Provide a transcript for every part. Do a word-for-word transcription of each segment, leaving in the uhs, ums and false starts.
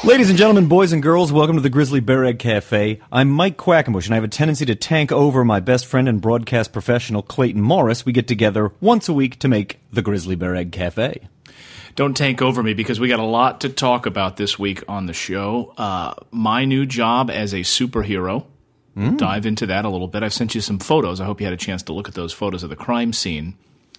Ladies and gentlemen, boys and girls, welcome to the Grizzly Bear Egg Cafe. I'm Mike Quackenbush, and I have a tendency to tank over my best friend and broadcast professional, Clayton Morris. We get together once a week to make the Grizzly Bear Egg Cafe. Don't tank over me, because we got a lot to talk about this week on the show. Uh, my new job as a superhero. Mm. We'll dive into that a little bit. I've sent you some photos. I hope you had a chance to look at those photos of the crime scene.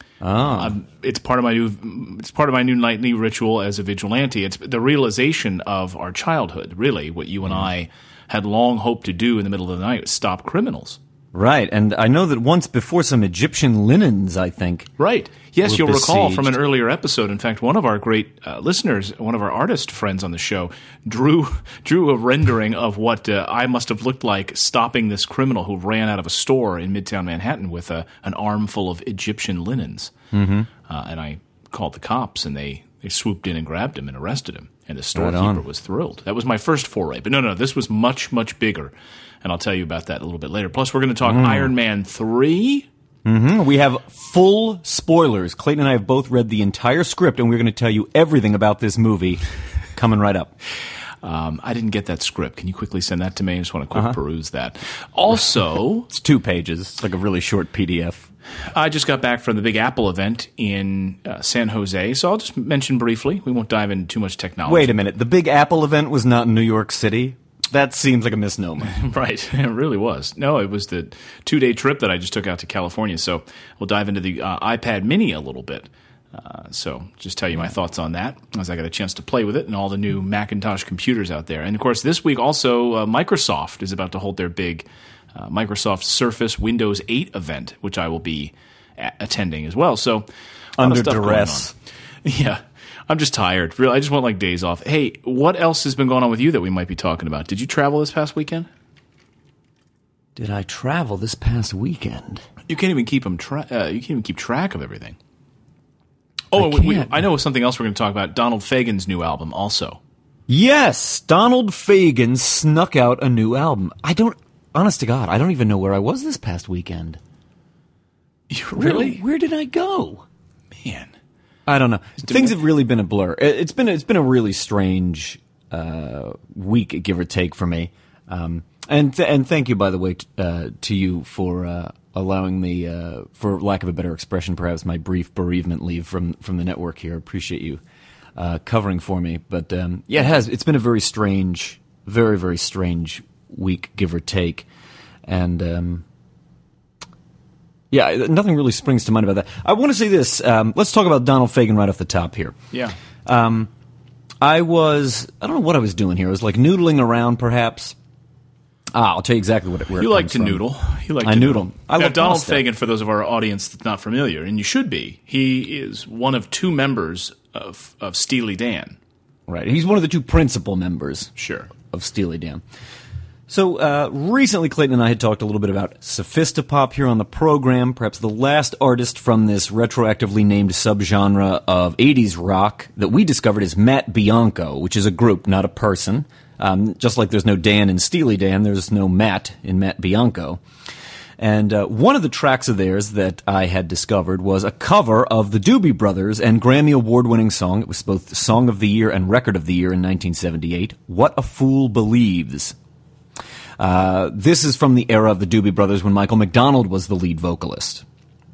Ah. Um, it's part of my new. It's part of my new nightly ritual as a vigilante. It's the realization of our childhood. Really, what you and mm. I had long hoped to do in the middle of the night was stop criminals. Right, and I know that once before some Egyptian linens, I think. Right. Yes, you'll besieged. recall from an earlier episode. In fact, one of our great uh, listeners, one of our artist friends on the show, drew drew a rendering of what uh, I must have looked like stopping this criminal who ran out of a store in Midtown Manhattan with a, an armful of Egyptian linens. Mm-hmm. Uh, and I called the cops, and they, they swooped in and grabbed him and arrested him. And the Right storekeeper on. was thrilled. That was my first foray. But no, no, this was much, much bigger. And I'll tell you about that a little bit later. Plus, we're going to talk Mm. Iron Man three. Mm-hmm. We have full spoilers. Clayton and I have both read the entire script, and we're going to tell you everything about this movie coming right up. Um, I didn't get that script. Can you quickly send that to me? I just want to quick Uh-huh. peruse that. Also, It's two pages. It's like a really short P D F. I just got back from the Big Apple event in uh, San Jose, so I'll just mention briefly. We won't dive into too much technology. Wait a minute. The Big Apple event was not in New York City? That seems like a misnomer. Right. It really was. No, it was the two-day trip that I just took out to California, so we'll dive into the uh, iPad mini a little bit. Uh, so just tell you my thoughts on that as I got a chance to play with it and all the new Macintosh computers out there. And, of course, this week also uh, Microsoft is about to hold their big uh, Microsoft Surface Windows eight event, which I will be a- attending as well. So a lot Under of stuff going duress. on. Yeah. I'm just tired. Really, I just want like days off. Hey, what else has been going on with you that we might be talking about? Did you travel this past weekend? Did I travel this past weekend? You can't even keep them. Tra- uh, you can't even keep track of everything. Oh, I we, we, can't. I know something else we're going to talk about. Donald Fagen's new album, also. Yes! Donald Fagen snuck out a new album. I don't... Honest to God, I don't even know where I was this past weekend. You really? Where, where did I go? Man. I don't know. Things have really been a blur. It- It's been it's been a really strange uh, week, give or take, for me. Um, and th- and thank you, by the way, t- uh, to you for uh, allowing me, uh, for lack of a better expression, perhaps my brief bereavement leave from from the network here. Appreciate you uh, covering for me. But um, yeah, it has. It's been a very strange, very very strange week, give or take, and. Um, Yeah, nothing really springs to mind about that. I want to say this. Um, let's talk about Donald Fagen right off the top here. Yeah. Um, I was, I don't know what I was doing here. I was like noodling around, perhaps. Ah, I'll tell you exactly what it, where You it like comes to from. noodle. You like I to noodle. I now, love Donald pasta. Fagen, for those of our audience that's not familiar, and you should be, he is one of two members of, of Steely Dan. Right. He's one of the two principal members Sure. of Steely Dan. So uh, recently, Clayton and I had talked a little bit about Sophistopop here on the program. Perhaps the last artist from this retroactively named subgenre of eighties rock that we discovered is Matt Bianco, which is a group, not a person. Um, just like there's no Dan in Steely Dan, there's no Matt in Matt Bianco. And uh, one of the tracks of theirs that I had discovered was a cover of the Doobie Brothers and Grammy Award-winning song. It was both Song of the Year and Record of the Year in nineteen seventy-eight, What a Fool Believes. Uh, this is from the era of the Doobie Brothers when Michael McDonald was the lead vocalist.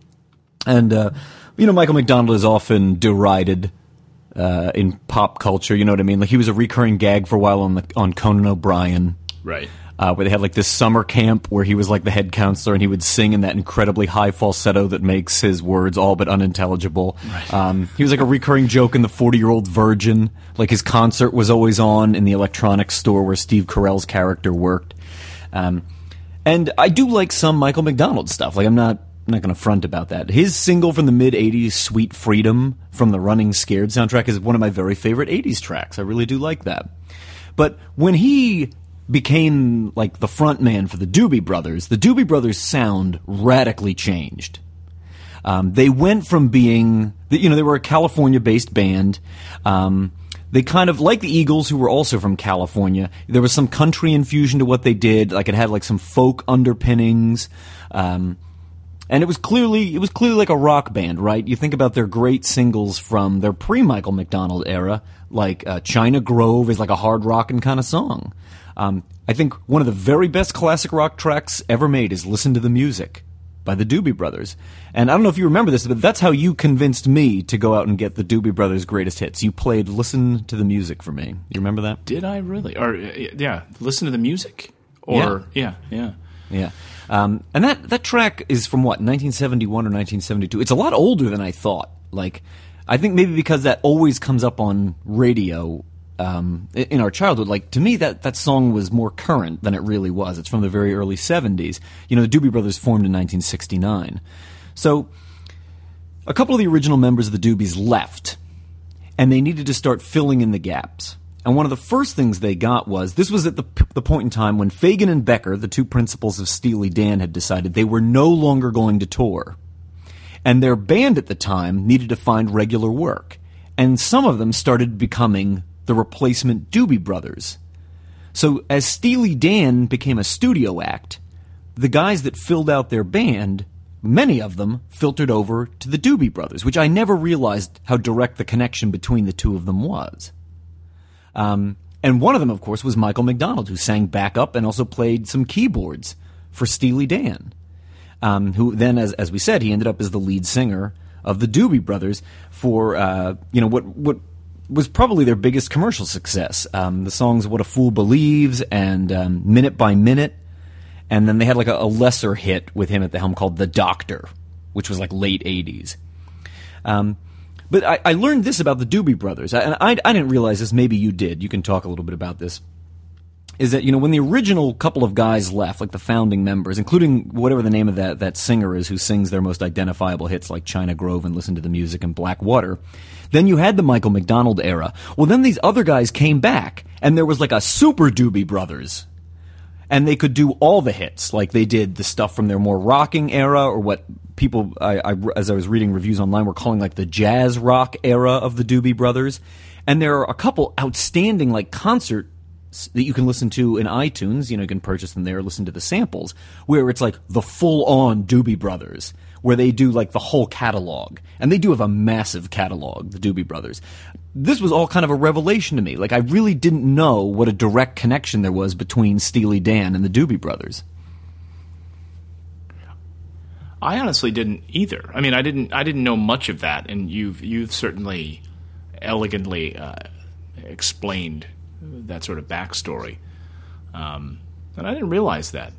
And, uh, you know, Michael McDonald is often derided uh, in pop culture, you know what I mean? Like, he was a recurring gag for a while on the on Conan O'Brien. Right. Uh, where they had, like, this summer camp where he was, like, the head counselor, and he would sing in that incredibly high falsetto that makes his words all but unintelligible. Right. Um, he was, like, a recurring joke in The forty-Year-Old Virgin. Like, his concert was always on in the electronics store where Steve Carell's character worked. Um, and I do like some Michael McDonald stuff. Like, I'm not I'm not going to front about that. His single from the mid-eighties, Sweet Freedom, from the Running Scared soundtrack, is one of my very favorite eighties tracks. I really do like that. But when he became, like, the front man for the Doobie Brothers, the Doobie Brothers' sound radically changed. Um, they went from being, you know, they were a California-based band. Um, they kind of, like the Eagles, who were also from California, there was some country infusion to what they did. Like, it had, like, some folk underpinnings. Um, And it was clearly it was clearly like a rock band, right? You think about their great singles from their pre-Michael McDonald era, like uh, China Grove is like a hard rockin' kind of song. Um, I think one of the very best classic rock tracks ever made is Listen to the Music by the Doobie Brothers. And I don't know if you remember this, but that's how you convinced me to go out and get the Doobie Brothers' greatest hits. You played Listen to the Music for me. You remember that? Did I really? Or, yeah, Listen to the Music? Or, yeah, yeah. Yeah. yeah. Um, and that, that track is from, what, nineteen seventy-one or nineteen seventy-two? It's a lot older than I thought. Like, I think maybe because that always comes up on radio um, in our childhood. Like, to me, that, that song was more current than it really was. It's from the very early seventies. You know, the Doobie Brothers formed in nineteen sixty-nine. So, a couple of the original members of the Doobies left, and they needed to start filling in the gaps. And one of the first things they got was, this was at the, the point in time when Fagen and Becker, the two principals of Steely Dan, had decided they were no longer going to tour. And their band at the time needed to find regular work. And some of them started becoming the replacement Doobie Brothers. So as Steely Dan became a studio act, the guys that filled out their band, many of them filtered over to the Doobie Brothers, which I never realized how direct the connection between the two of them was. Um, and one of them, of course, was Michael McDonald, who sang backup and also played some keyboards for Steely Dan. Um, who then, as as we said, he ended up as the lead singer of the Doobie Brothers for uh, you know what what was probably their biggest commercial success. Um, the songs "What a Fool Believes" and um, "Minute by Minute," and then they had like a, a lesser hit with him at the helm called "The Doctor," which was like late eighties. Um, But I, I learned this about the Doobie Brothers, and I, I didn't realize this. Maybe you did. You can talk a little bit about this. Is that, you know, when the original couple of guys left, like the founding members, including whatever the name of that, that singer is who sings their most identifiable hits like China Grove and Listen to the Music and Black Water, then you had the Michael McDonald era. Well, then these other guys came back, and there was like a super Doobie Brothers. And they could do all the hits, like they did the stuff from their more rocking era, or what people, I, I, as I was reading reviews online, were calling like the jazz rock era of the Doobie Brothers. And there are a couple outstanding like concerts that you can listen to in iTunes. You know, you can purchase them there, listen to the samples, where it's like the full-on Doobie Brothers, where they do like the whole catalog. And they do have a massive catalog, the Doobie Brothers. This was all kind of a revelation to me. Like, I really didn't know what a direct connection there was between Steely Dan and the Doobie Brothers. I honestly didn't either. I mean, I didn't. I didn't know much of that, and you've you've certainly elegantly uh, explained that sort of backstory, um, and I didn't realize that.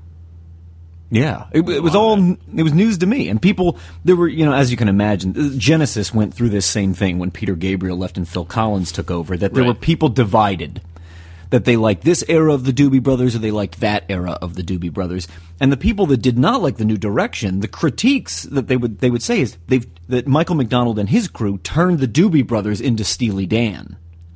Yeah, it, it was all, it was news to me. And people, there were, you know, as you can imagine, Genesis went through this same thing when Peter Gabriel left and Phil Collins took over, that there right. were people divided, that they liked this era of the Doobie Brothers or they liked that era of the Doobie Brothers. And the people that did not like the new direction, the critiques that they would they would say is they've that Michael McDonald and his crew turned the Doobie Brothers into Steely Dan,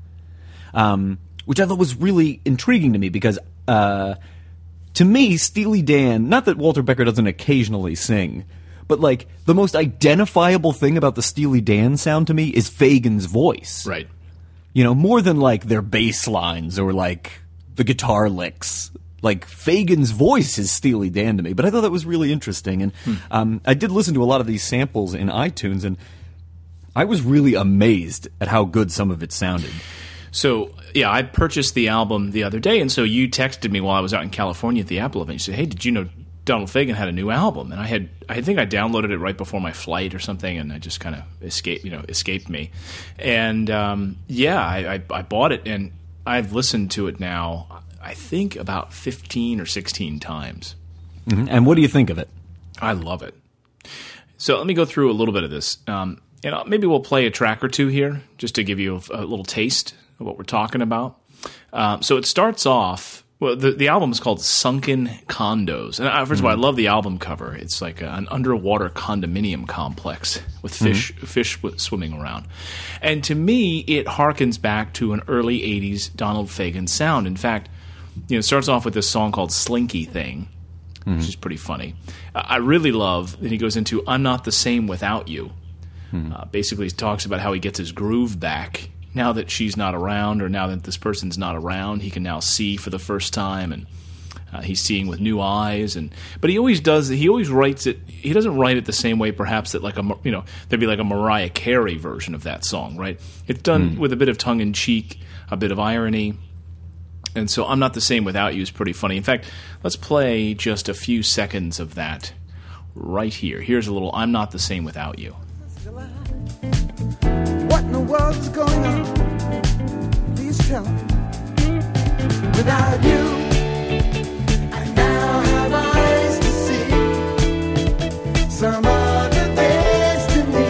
um, which I thought was really intriguing to me because uh, to me, Steely Dan, not that Walter Becker doesn't occasionally sing, but like the most identifiable thing about the Steely Dan sound to me is Fagen's voice. Right. You know, more than like their bass lines or like the guitar licks. Like Fagen's voice is Steely Dan to me. But I thought that was really interesting. And hmm. um, I did listen to a lot of these samples in iTunes, and I was really amazed at how good some of it sounded. So, yeah, I purchased the album the other day, and so you texted me while I was out in California at the Apple event. You said, hey, did you know Donald Fagen had a new album? And I had, I think I downloaded it right before my flight or something, and I just kind of escaped, you know, escaped me. And, um, yeah, I, I, I bought it, and I've listened to it now, I think about fifteen or sixteen times. Mm-hmm. And what do you think of it? I love it. So let me go through a little bit of this. Um, and maybe we'll play a track or two here just to give you a, a little taste of what we're talking about. Um, so it starts off, well, the, the album is called Sunken Condos. And I, first mm-hmm. of all, I love the album cover. It's like a, an underwater condominium complex with fish mm-hmm. fish swimming around. And to me, it harkens back to an early eighties Donald Fagen sound. In fact, you know, it starts off with this song called Slinky Thing, mm-hmm. which is pretty funny. Uh, I really love that he goes into I'm Not the Same Without You. Mm-hmm. Uh, basically, he talks about how he gets his groove back now that she's not around, or now that this person's not around. He can now see for the first time, and Uh, he's seeing with new eyes, and but he always does. He always writes it. He doesn't write it the same way, perhaps that like a you know there'd be like a Mariah Carey version of that song, right? It's done mm. with a bit of tongue in cheek, a bit of irony, and so I'm Not the Same Without You is pretty funny. In fact, let's play just a few seconds of that right here. Here's a little I'm Not the Same Without You. What in the world is going on? Please tell me. Without you. Some other destiny.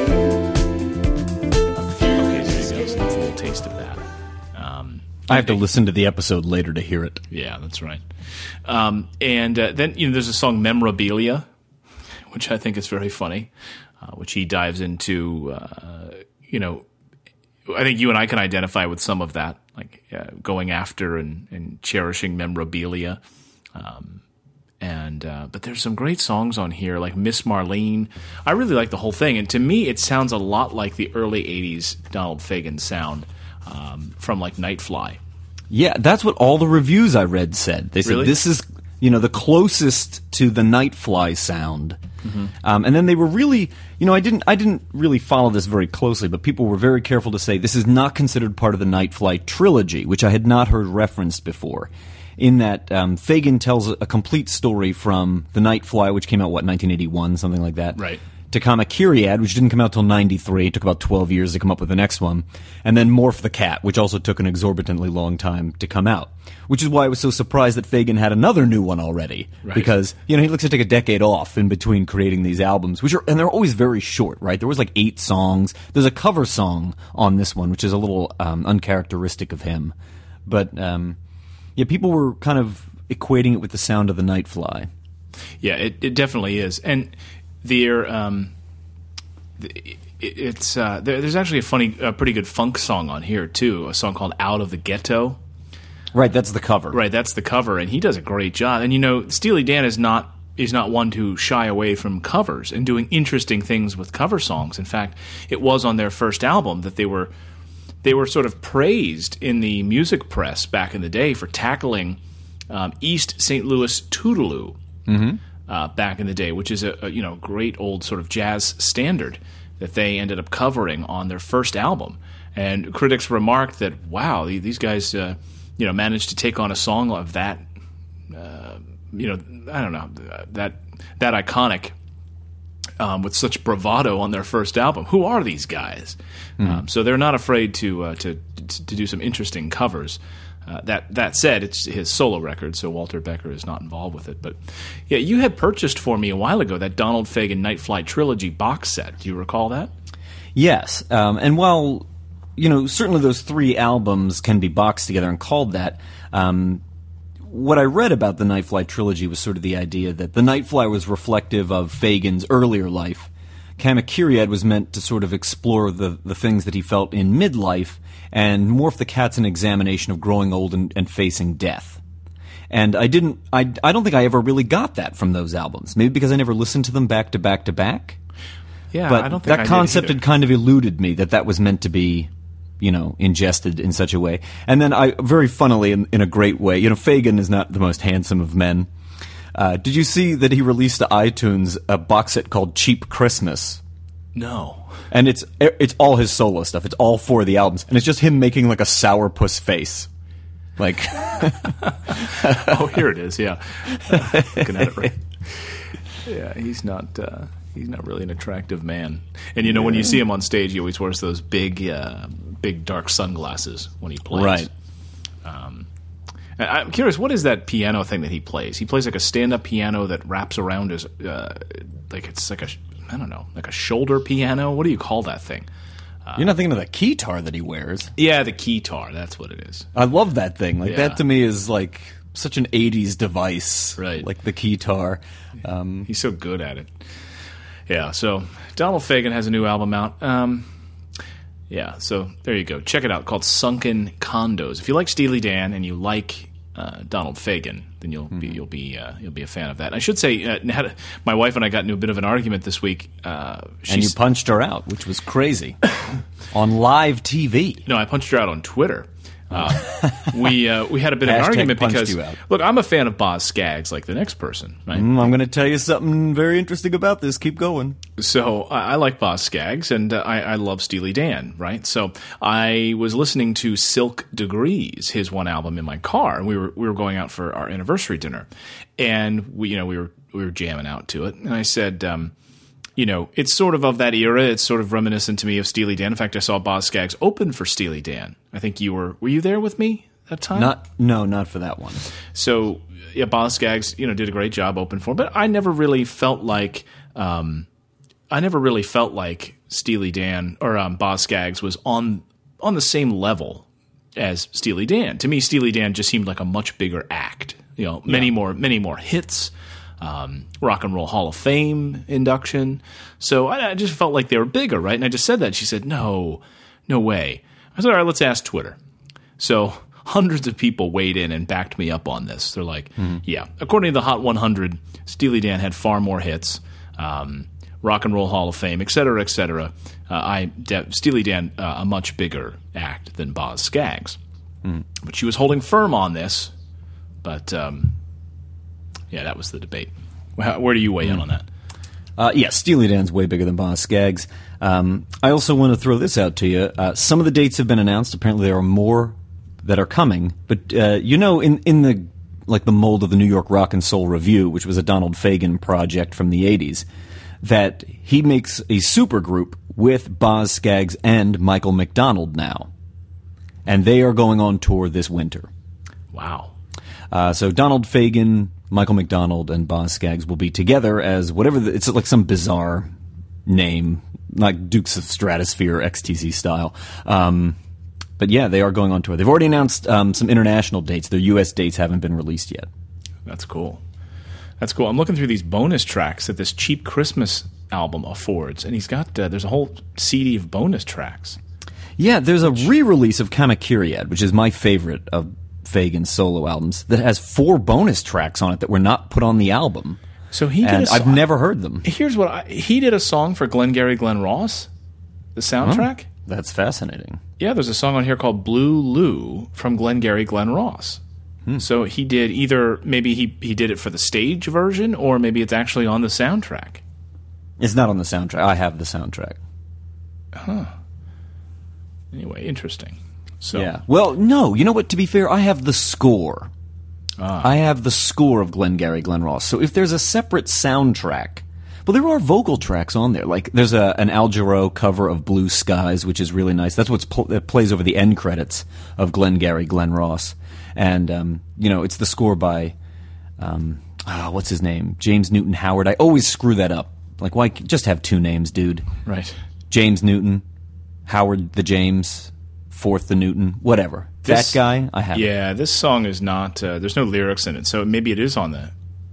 Okay, there you go. So that's a little taste of that. Um, I have to listen to the episode later to hear it. Yeah, that's right. Um, and uh, then you know, there's a song "Memorabilia," which I think is very funny, uh, which he dives into. Uh, you know, I think you and I can identify with some of that, like uh, going after and, and cherishing memorabilia. Um, And uh, but there's some great songs on here, like Miss Marlene. I really like the whole thing, and to me, it sounds a lot like the early eighties Donald Fagen sound um, from like Nightfly. Yeah, that's what all the reviews I read said. They said Really? This is you know the closest to the Nightfly sound. Mm-hmm. Um, and then they were really, you know, I didn't, I didn't really follow this very closely, but people were very careful to say this is not considered part of the Nightfly trilogy, which I had not heard referenced before. In that um, Fagen tells a complete story from The Nightfly, which came out, what, nineteen eighty-one, something like that? Right. To Kamakiriad, which didn't come out till ninety-three. It took about twelve years to come up with the next one. And then Morph the Cat, which also took an exorbitantly long time to come out. Which is why I was so surprised that Fagen had another new one already. Right. Because, you know, he looks to take a decade off in between creating these albums, which are, and they're always very short, right? There was like eight songs. There's a cover song on this one, which is a little um, uncharacteristic of him. But, um... yeah, people were kind of equating it with the sound of the Nightfly. Yeah, it, it definitely is, and there, um, it, it's uh, there, there's actually a funny, a pretty good funk song on here too. A song called "Out of the Ghetto." Right, that's the cover. Right, that's the cover, and he does a great job. And you know, Steely Dan is not is not one to shy away from covers and doing interesting things with cover songs. In fact, it was on their first album that they were. They were sort of praised in the music press back in the day for tackling um, East Saint Louis Toodaloo mm-hmm. uh, back in the day, which is a, a you know great old sort of jazz standard that they ended up covering on their first album. And critics remarked that, wow, these guys uh, you know managed to take on a song of that uh, you know I don't know that that iconic. Um, with such bravado on their first album. Who are these guys? Mm-hmm. Um, so they're not afraid to, uh, to to do some interesting covers. Uh, that that said, it's his solo record, so Walter Becker is not involved with it. But yeah, you had purchased for me a while ago that Donald Fagen Nightfly Trilogy box set. Do you recall that? Yes, um, and while you know certainly those three albums can be boxed together and called that. Um, What I read about the Nightfly trilogy was sort of the idea that the Nightfly was reflective of Fagen's earlier life. Kamakiriad was meant to sort of explore the, the things that he felt in midlife, and Morph the Cat's an examination of growing old and, and facing death. And I didn't, I, I don't think I ever really got that from those albums. Maybe because I never listened to them back to back to back. Yeah, but I don't think that I concept did had kind of eluded me that that was meant to be. You know, ingested in such a way. And then I, very funnily, in, in a great way, you know, Fagen is not the most handsome of men. Uh, did you see that he released to iTunes a box set called Cheap Christmas? No. And it's it's all his solo stuff. It's all four of the albums. And it's just him making like a sourpuss face. Like. Oh, here it is, yeah. Uh, looking at it right. Yeah, he's not... Uh... He's not really an attractive man. And, you know, yeah. when you see him on stage, he always wears those big, uh, big dark sunglasses when he plays. Right. Um, I'm curious, what is that piano thing that he plays? He plays like a stand-up piano that wraps around his, uh, like it's like a, I don't know, like a shoulder piano? What do you call that thing? Uh, You're not thinking of the keytar that he wears. Yeah, the keytar, that's what it is. I love that thing. Like, yeah. that to me is like such an eighties device. Right. Like the keytar. Um, He's so good at it. Yeah, so Donald Fagen has a new album out. Um, yeah, so there you go. Check it out, called Sunken Condos. If you like Steely Dan and you like uh, Donald Fagen, then you'll mm-hmm. be you'll be uh, you'll be a fan of that. And I should say, uh, had, my wife and I got into a bit of an argument this week. Uh, and you punched her out, which was crazy, on live T V. No, I punched her out on Twitter. Uh, we uh, we had a bit of an Hashtag argument punched because, you out. look, I'm a fan of Boz Scaggs, like the next person, right? Mm, I'm going to tell you something very interesting about this. Keep going. So I, I like Boz Scaggs, and uh, I, I love Steely Dan, right? So I was listening to Silk Degrees, his one album, in my car, and we were we were going out for our anniversary dinner, and we you know we were we were jamming out to it, and I said, um, you know, it's sort of of that era. It's sort of reminiscent to me of Steely Dan. In fact, I saw Boz Scaggs open for Steely Dan. I think you were were you there with me that time? Not no, not for that one. So yeah, Boz Scaggs, you know, did a great job open for him, but I never really felt like. Um, I never really felt like Steely Dan or um, Boz Scaggs was on on the same level as Steely Dan. To me, Steely Dan just seemed like a much bigger act. You know, many Yeah. more many more hits, um, Rock and Roll Hall of Fame induction. So I, I just felt like they were bigger, right? And I just said that. She said, "No, no way." I said, "All right, let's ask Twitter." So hundreds of people weighed in and backed me up on this. They're like, Mm-hmm. "Yeah, according to the Hot one hundred, Steely Dan had far more hits." Um, Rock and Roll Hall of Fame, et cetera, et cetera. Uh, I de- Steely Dan, uh, a much bigger act than Boz Scaggs. Mm. But she was holding firm on this. But, um, yeah, that was the debate. How, where do you weigh mm. in on that? Uh, yeah, Steely Dan's way bigger than Boz Scaggs. Um, I also want to throw this out to you. Uh, some of the dates have been announced. Apparently, there are more that are coming. But uh, you know, in in the like the mold of the New York Rock and Soul Review, which was a Donald Fagen project from the eighties, that he makes a supergroup with Boz Scaggs and Michael McDonald now, and they are going on tour this winter. Wow. Uh, so Donald Fagen, Michael McDonald, and Boz Scaggs will be together as whatever the, it's like some bizarre name, like Dukes of Stratosphere, X T C style. Um, but yeah, they are going on tour. They've already announced um, some international dates. Their U S dates haven't been released yet. That's cool. That's cool. I'm looking through these bonus tracks that this cheap Christmas album affords, and he's got uh, there's a whole C D of bonus tracks. Yeah, there's a re-release of Kamakiriad, which is my favorite of Fagen's solo albums, that has four bonus tracks on it that were not put on the album. So he did and a song. I've never heard them. Here's what I, he did a song for Glengarry Glen Ross, the soundtrack. Oh, that's fascinating. Yeah, there's a song on here called Blue Lou from Glengarry Glen Ross. Hmm. So he did either, maybe he, he did it for the stage version, or maybe it's actually on the soundtrack. It's not on the soundtrack. I have the soundtrack. Huh. Anyway, interesting. So, yeah. Well, no, you know what? To be fair, I have the score. Ah. I have the score of Glengarry Glen Ross. So if there's a separate soundtrack, well, there are vocal tracks on there. Like there's a an Al Jarreau cover of Blue Skies, which is really nice. That's what's pl- that plays over the end credits of Glengarry Glen Ross. And, um, you know, it's the score by, um, oh, what's his name? James Newton Howard. I always screw that up. Like, why just have two names, dude? Right. James Newton, Howard the James, Fourth the Newton, whatever. This, that guy, I have. Yeah, this song is not, uh, there's no lyrics in it, so maybe it is on the,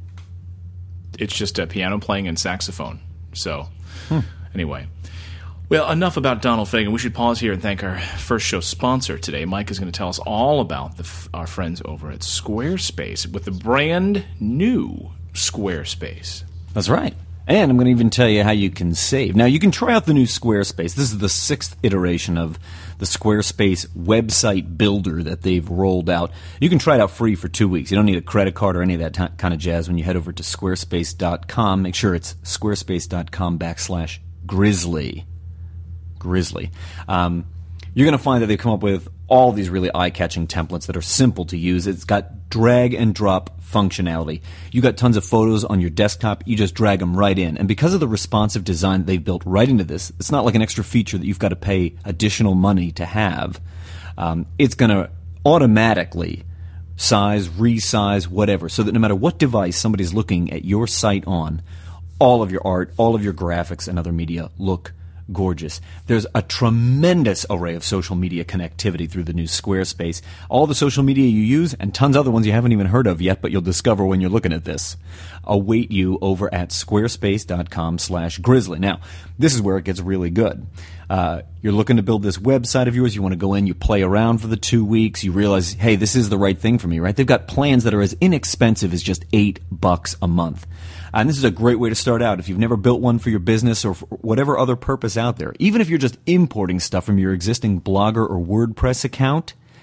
it's just a piano playing and saxophone. So, hmm. anyway. Well, enough about Donald Fagen. We should pause here and thank our first show sponsor today. Mike is going to tell us all about the, our friends over at Squarespace with the brand new Squarespace. That's right. And I'm going to even tell you how you can save. Now, you can try out the new Squarespace. This is the sixth iteration of the Squarespace website builder that they've rolled out. You can try it out free for two weeks. You don't need a credit card or any of that t- kind of jazz when you head over to squarespace dot com. Make sure it's squarespace.com backslash grizzly. Grizzly. Um, you're going to find that they've come up with all these really eye-catching templates that are simple to use. It's got drag and drop functionality. You got tons of photos on your desktop. You just drag them right in. And because of the responsive design they've built right into this, it's not like an extra feature that you've got to pay additional money to have. Um, it's going to automatically size, resize, whatever, so that no matter what device somebody's looking at your site on, all of your art, all of your graphics and other media look gorgeous. There's a tremendous array of social media connectivity through the new Squarespace. All the social media you use and tons of other ones you haven't even heard of yet, but you'll discover when you're looking at this, await you over at squarespace.com slash grizzly. Now, this is where it gets really good. Uh, you're looking to build this website of yours. You want to go in, you play around for the two weeks. You realize, hey, this is the right thing for me, right? They've got plans that are as inexpensive as just eight bucks a month. And this is a great way to start out if you've never built one for your business or for whatever other purpose out there. Even if you're just importing stuff from your existing Blogger or WordPress account,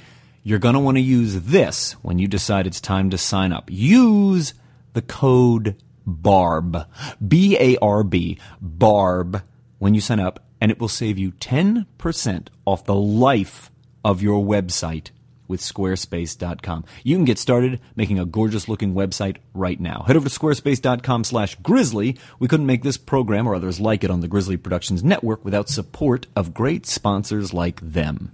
you're going to want to use this when you decide it's time to sign up. Use the code BARB, B A R B, BARB, when you sign up, and it will save you ten percent off the life of your website with squarespace dot com. You can get started making a gorgeous-looking website right now. Head over to squarespace dot com slash grizzly. We couldn't make this program or others like it on the Grizzly Productions Network without support of great sponsors like them.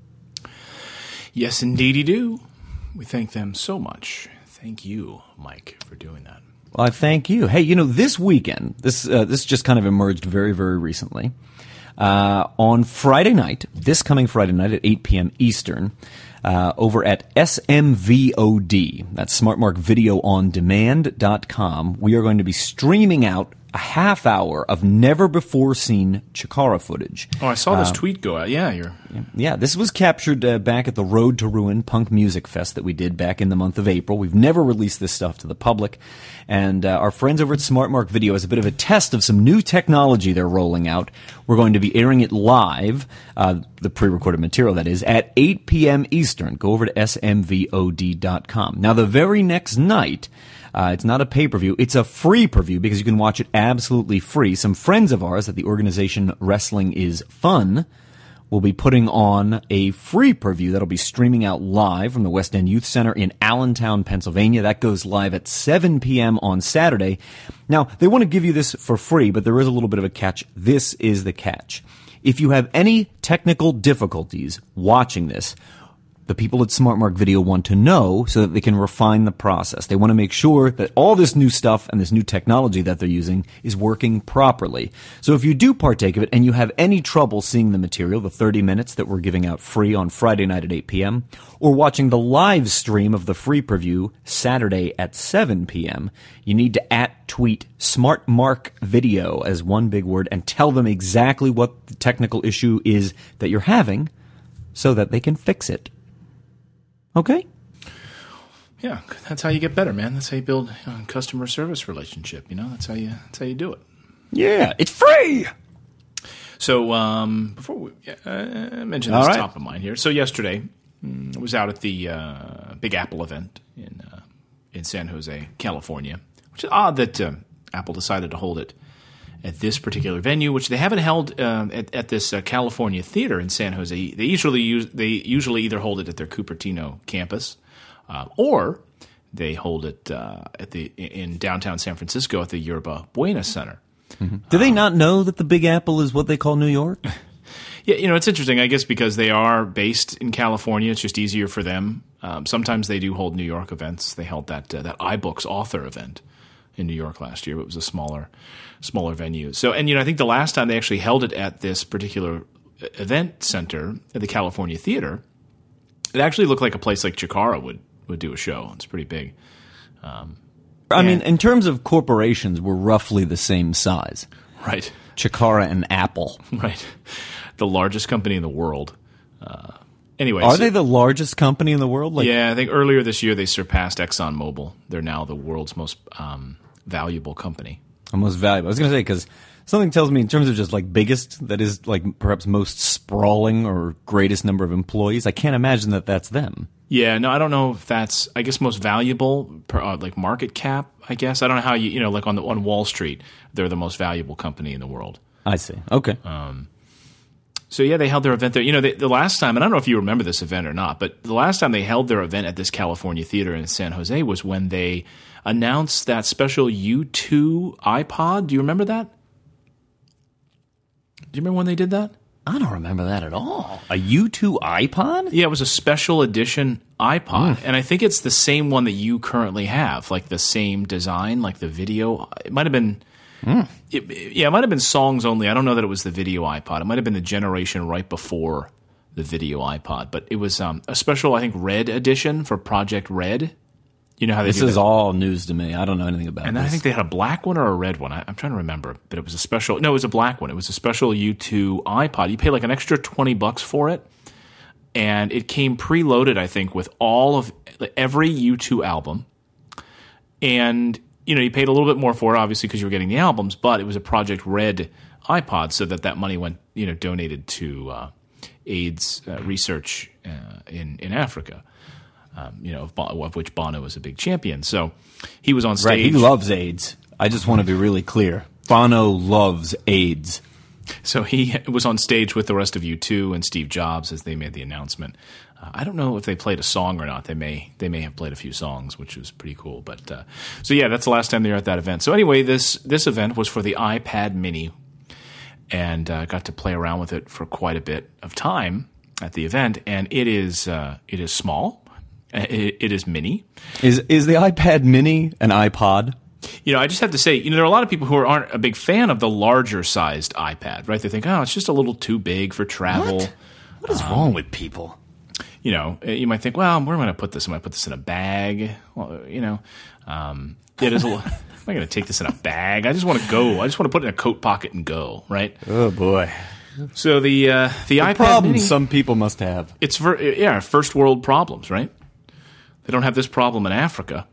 Yes, indeedy do. We thank them so much. Thank you, Mike, for doing that. Well, I thank you. Hey, you know, this weekend, this uh, this just kind of emerged very, very recently. Uh, on Friday night, this coming Friday night at eight p.m. Eastern, uh, over at S M V O D, that's smart mark video on demand dot com, we are going to be streaming out a half hour of never-before-seen Chikara footage. Oh, I saw this uh, tweet go out. Yeah, you're... Yeah, this was captured uh, back at the Road to Ruin Punk Music Fest that we did back in the month of April. We've never released this stuff to the public. And uh, our friends over at Smart Mark Video, as a bit of a test of some new technology they're rolling out, we're going to be airing it live, uh, the pre-recorded material that is, at eight p.m. Eastern. Go over to S M V O D dot com. Now, the very next night... Uh, it's not a pay-per-view. It's a free preview because you can watch it absolutely free. Some friends of ours at the organization Wrestling is Fun will be putting on a free preview that'll be streaming out live from the West End Youth Center in Allentown, Pennsylvania. That goes live at seven p.m. on Saturday. Now, they want to give you this for free, but there is a little bit of a catch. This is the catch. If you have any technical difficulties watching this, the people at Smart Mark Video want to know so that they can refine the process. They want to make sure that all this new stuff and this new technology that they're using is working properly. So if you do partake of it and you have any trouble seeing the material, the thirty minutes that we're giving out free on Friday night at eight p.m., or watching the live stream of the free preview Saturday at seven p.m., you need to at tweet Smart Mark Video as one big word and tell them exactly what the technical issue is that you're having so that they can fix it. Okay? Yeah, that's how you get better, man. That's how you build a customer service relationship, you know? That's how you that's how you do it. Yeah, it's free! So, um, before we uh, I mentioned this right. top of mind here. So yesterday, I was out at the uh, Big Apple event in uh, in San Jose, California, which is odd that uh, Apple decided to hold it at this particular venue, which they haven't held uh, at, at this uh, California theater in San Jose. They usually use they usually either hold it at their Cupertino campus, uh, or they hold it uh, at the in downtown San Francisco at the Yerba Buena Center. Mm-hmm. Do they um, not know that the Big Apple is what they call New York? Yeah, you know, it's interesting, I guess, because they are based in California. It's just easier for them. Um, sometimes they do hold New York events. They held that uh, that iBooks author event in New York last year, but it was a smaller smaller venue. So, and you know, I think the last time they actually held it at this particular event center at the California Theater, it actually looked like a place like Chikara would, would do a show. It's pretty big. Um, I mean, in terms of corporations, we're roughly the same size. Right. Chikara and Apple. Right. The largest company in the world. Uh, anyway. Are so, they the largest company in the world? Like, yeah, I think earlier this year they surpassed ExxonMobil. They're now the world's most um, valuable company. Most valuable. I was going to say, because something tells me in terms of just like biggest, that is like perhaps most sprawling or greatest number of employees, I can't imagine that that's them. Yeah, no, I don't know if that's, I guess, most valuable, per, uh, like market cap, I guess. I don't know how you, you know, like on the on Wall Street, they're the most valuable company in the world. I see. Okay. Um, so, yeah, they held their event there. You know, they, the last time, and I don't know if you remember this event or not, but the last time they held their event at this California theater in San Jose was when they announced that special U two iPod. Do you remember that? Do you remember when they did that? I don't remember that at all. A U two iPod? Yeah, it was a special edition iPod. Mm. And I think it's the same one that you currently have, like the same design, like the video. It might have been... Mm. It, yeah, it might have been songs only. I don't know that it was the video iPod. It might have been the generation right before the video iPod. But it was um, a special, I think, Red edition for Project Red. You know how they this do is that? all news to me. I don't know anything about and this. And I think they had a black one or a red one. I, I'm trying to remember. But it was a special – no, it was a black one. It was a special U two iPod. You pay like an extra twenty bucks for it. And it came preloaded, I think, with all of – every U two album. And – you know, you paid a little bit more for it, obviously, because you were getting the albums, but it was a Project Red iPod, so that that money went, you know, donated to uh, AIDS uh, research uh, in in Africa. um, you know, of, Bon- of which Bono was a big champion. So he was on stage. Right, he loves AIDS. I just want to be really clear. Bono loves AIDS. So he was on stage with the rest of U two and Steve Jobs as they made the announcement. Uh, I don't know if they played a song or not. They may they may have played a few songs, which was pretty cool. But uh, so yeah, that's the last time they were at that event. So anyway, this this event was for the iPad Mini, and uh, got to play around with it for quite a bit of time at the event. And it is uh, it is small, it, it is mini. Is is the iPad Mini an iPod? You know, I just have to say, you know, there are a lot of people who aren't a big fan of the larger sized iPad, right? They think, oh, it's just a little too big for travel. What, what is um, wrong with people? You know, you might think, well, where am I going to put this? Am I going to put this in a bag? Well, you know, um, it is a little, am I going to take this in a bag? I just want to go. I just want to put it in a coat pocket and go, right? Oh, boy. So the uh, the, the iPad problems Mini, some people must have. It's, ver- yeah, first world problems, right? They don't have this problem in Africa.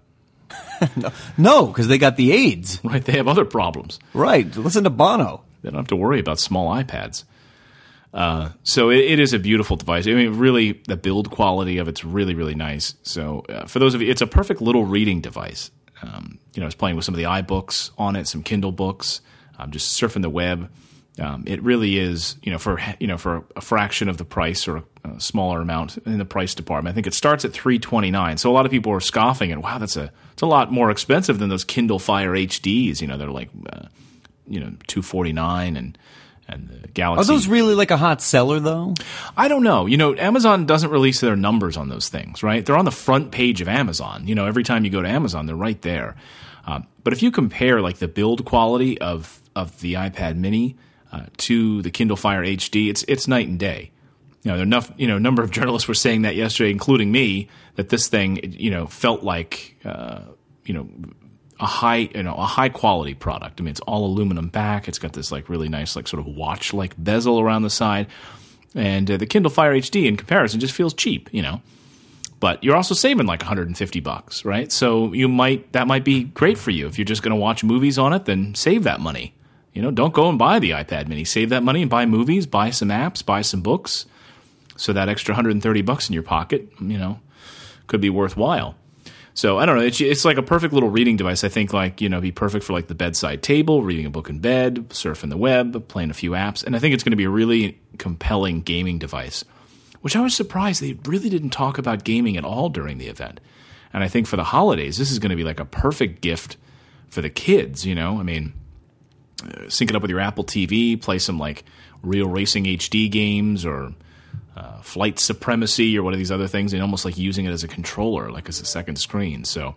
No, because they got the AIDS. Right, they have other problems. Right, listen to Bono. They don't have to worry about small iPads. Uh, so it, it is a beautiful device. I mean, really, the build quality of it's really, really nice. So uh, for those of you, it's a perfect little reading device. Um, you know, I was playing with some of the iBooks on it, some Kindle books. I'm just surfing the web. Um, it really is, you know, for you know for a fraction of the price or a smaller amount in the price department. I think it starts at three hundred twenty-nine dollars. So a lot of people are scoffing at, wow, that's a it's a lot more expensive than those Kindle Fire H Ds. You know, they're like, uh, you know, two hundred forty-nine dollars and and the Galaxy. Are those really like a hot seller though? I don't know. You know, Amazon doesn't release their numbers on those things, right? They're on the front page of Amazon. You know, every time you go to Amazon, they're right there. Um, but if you compare like the build quality of of the iPad Mini Uh, to the Kindle Fire H D, it's it's night and day. You know, there enough. You know, a number of journalists were saying that yesterday, including me, that this thing, you know, felt like uh, you know a high, you know, a high quality product. I mean, it's all aluminum back. It's got this like really nice, like sort of watch like bezel around the side, and uh, the Kindle Fire H D in comparison just feels cheap. You know, but you're also saving like one hundred fifty bucks, right? So you might that might be great for you if you're just going to watch movies on it. Then save that money. You know, don't go and buy the iPad Mini. Save that money and buy movies, buy some apps, buy some books. So that extra one hundred thirty bucks in your pocket, you know, could be worthwhile. So I don't know. It's, it's like a perfect little reading device. I think like, you know, be perfect for like the bedside table, reading a book in bed, surfing the web, playing a few apps. And I think it's going to be a really compelling gaming device, which I was surprised they really didn't talk about gaming at all during the event. And I think for the holidays, this is going to be like a perfect gift for the kids, you know. I mean, sync it up with your Apple T V, play some like Real Racing H D games or uh, Flight Supremacy or one of these other things, and almost like using it as a controller, like as a second screen. So,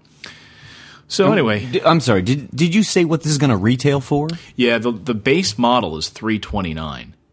so anyway, I'm sorry. Did did you say what this is going to retail for? Yeah, the the base model is three hundred twenty-nine dollars.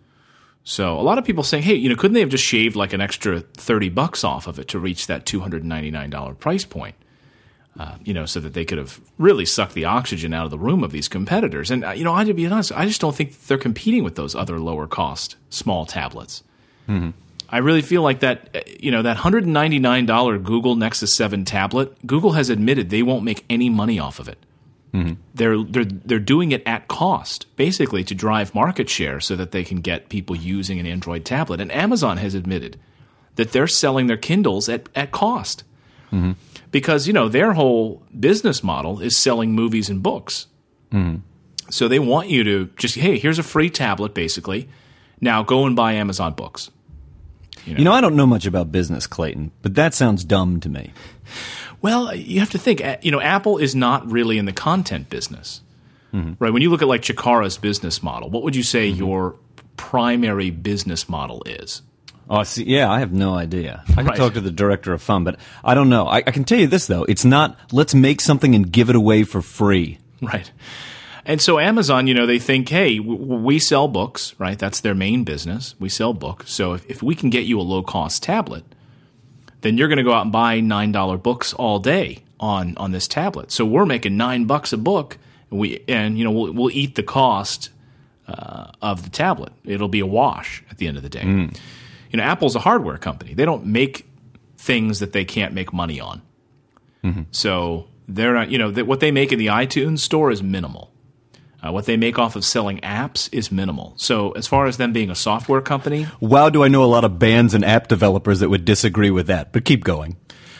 So a lot of people saying, hey, you know, couldn't they have just shaved like an extra thirty bucks off of it to reach that two hundred ninety-nine dollars price point? Uh, you know, so that they could have really sucked the oxygen out of the room of these competitors. And, uh, you know, I, to be honest, I just don't think they're competing with those other lower cost small tablets. Mm-hmm. I really feel like that, you know, that one hundred ninety-nine dollars Google Nexus seven tablet, Google has admitted they won't make any money off of it. Mm-hmm. They're, they're, they're doing it at cost, basically to drive market share so that they can get people using an Android tablet. And Amazon has admitted that they're selling their Kindles at, at cost. Mm-hmm. Because, you know, their whole business model is selling movies and books. Mm. So they want you to just, hey, here's a free tablet, basically. Now go and buy Amazon books. You know? you know, I don't know much about business, Clayton, but that sounds dumb to me. Well, you have to think, you know, Apple is not really in the content business. Mm-hmm. Right? When you look at like Chikara's business model, what would you say mm-hmm. your primary business model is? Oh, see, yeah, I have no idea. I can right. talk to the director of fun, but I don't know. I, I can tell you this, though. It's not, let's make something and give it away for free. Right. And so Amazon, you know, they think, hey, w- we sell books, right? That's their main business. We sell books. So if, if we can get you a low-cost tablet, then you're going to go out and buy nine dollar books all day on, on this tablet. So we're making nine bucks a book, and, we, and you know, we'll, we'll eat the cost uh, of the tablet. It'll be a wash at the end of the day. Mm. You know, Apple's a hardware company. They don't make things that they can't make money on. Mm-hmm. So they're not, you know, what they make in the iTunes store is minimal. Uh, what they make off of selling apps is minimal. So as far as them being a software company, wow, do I know a lot of bands and app developers that would disagree with that. But keep going.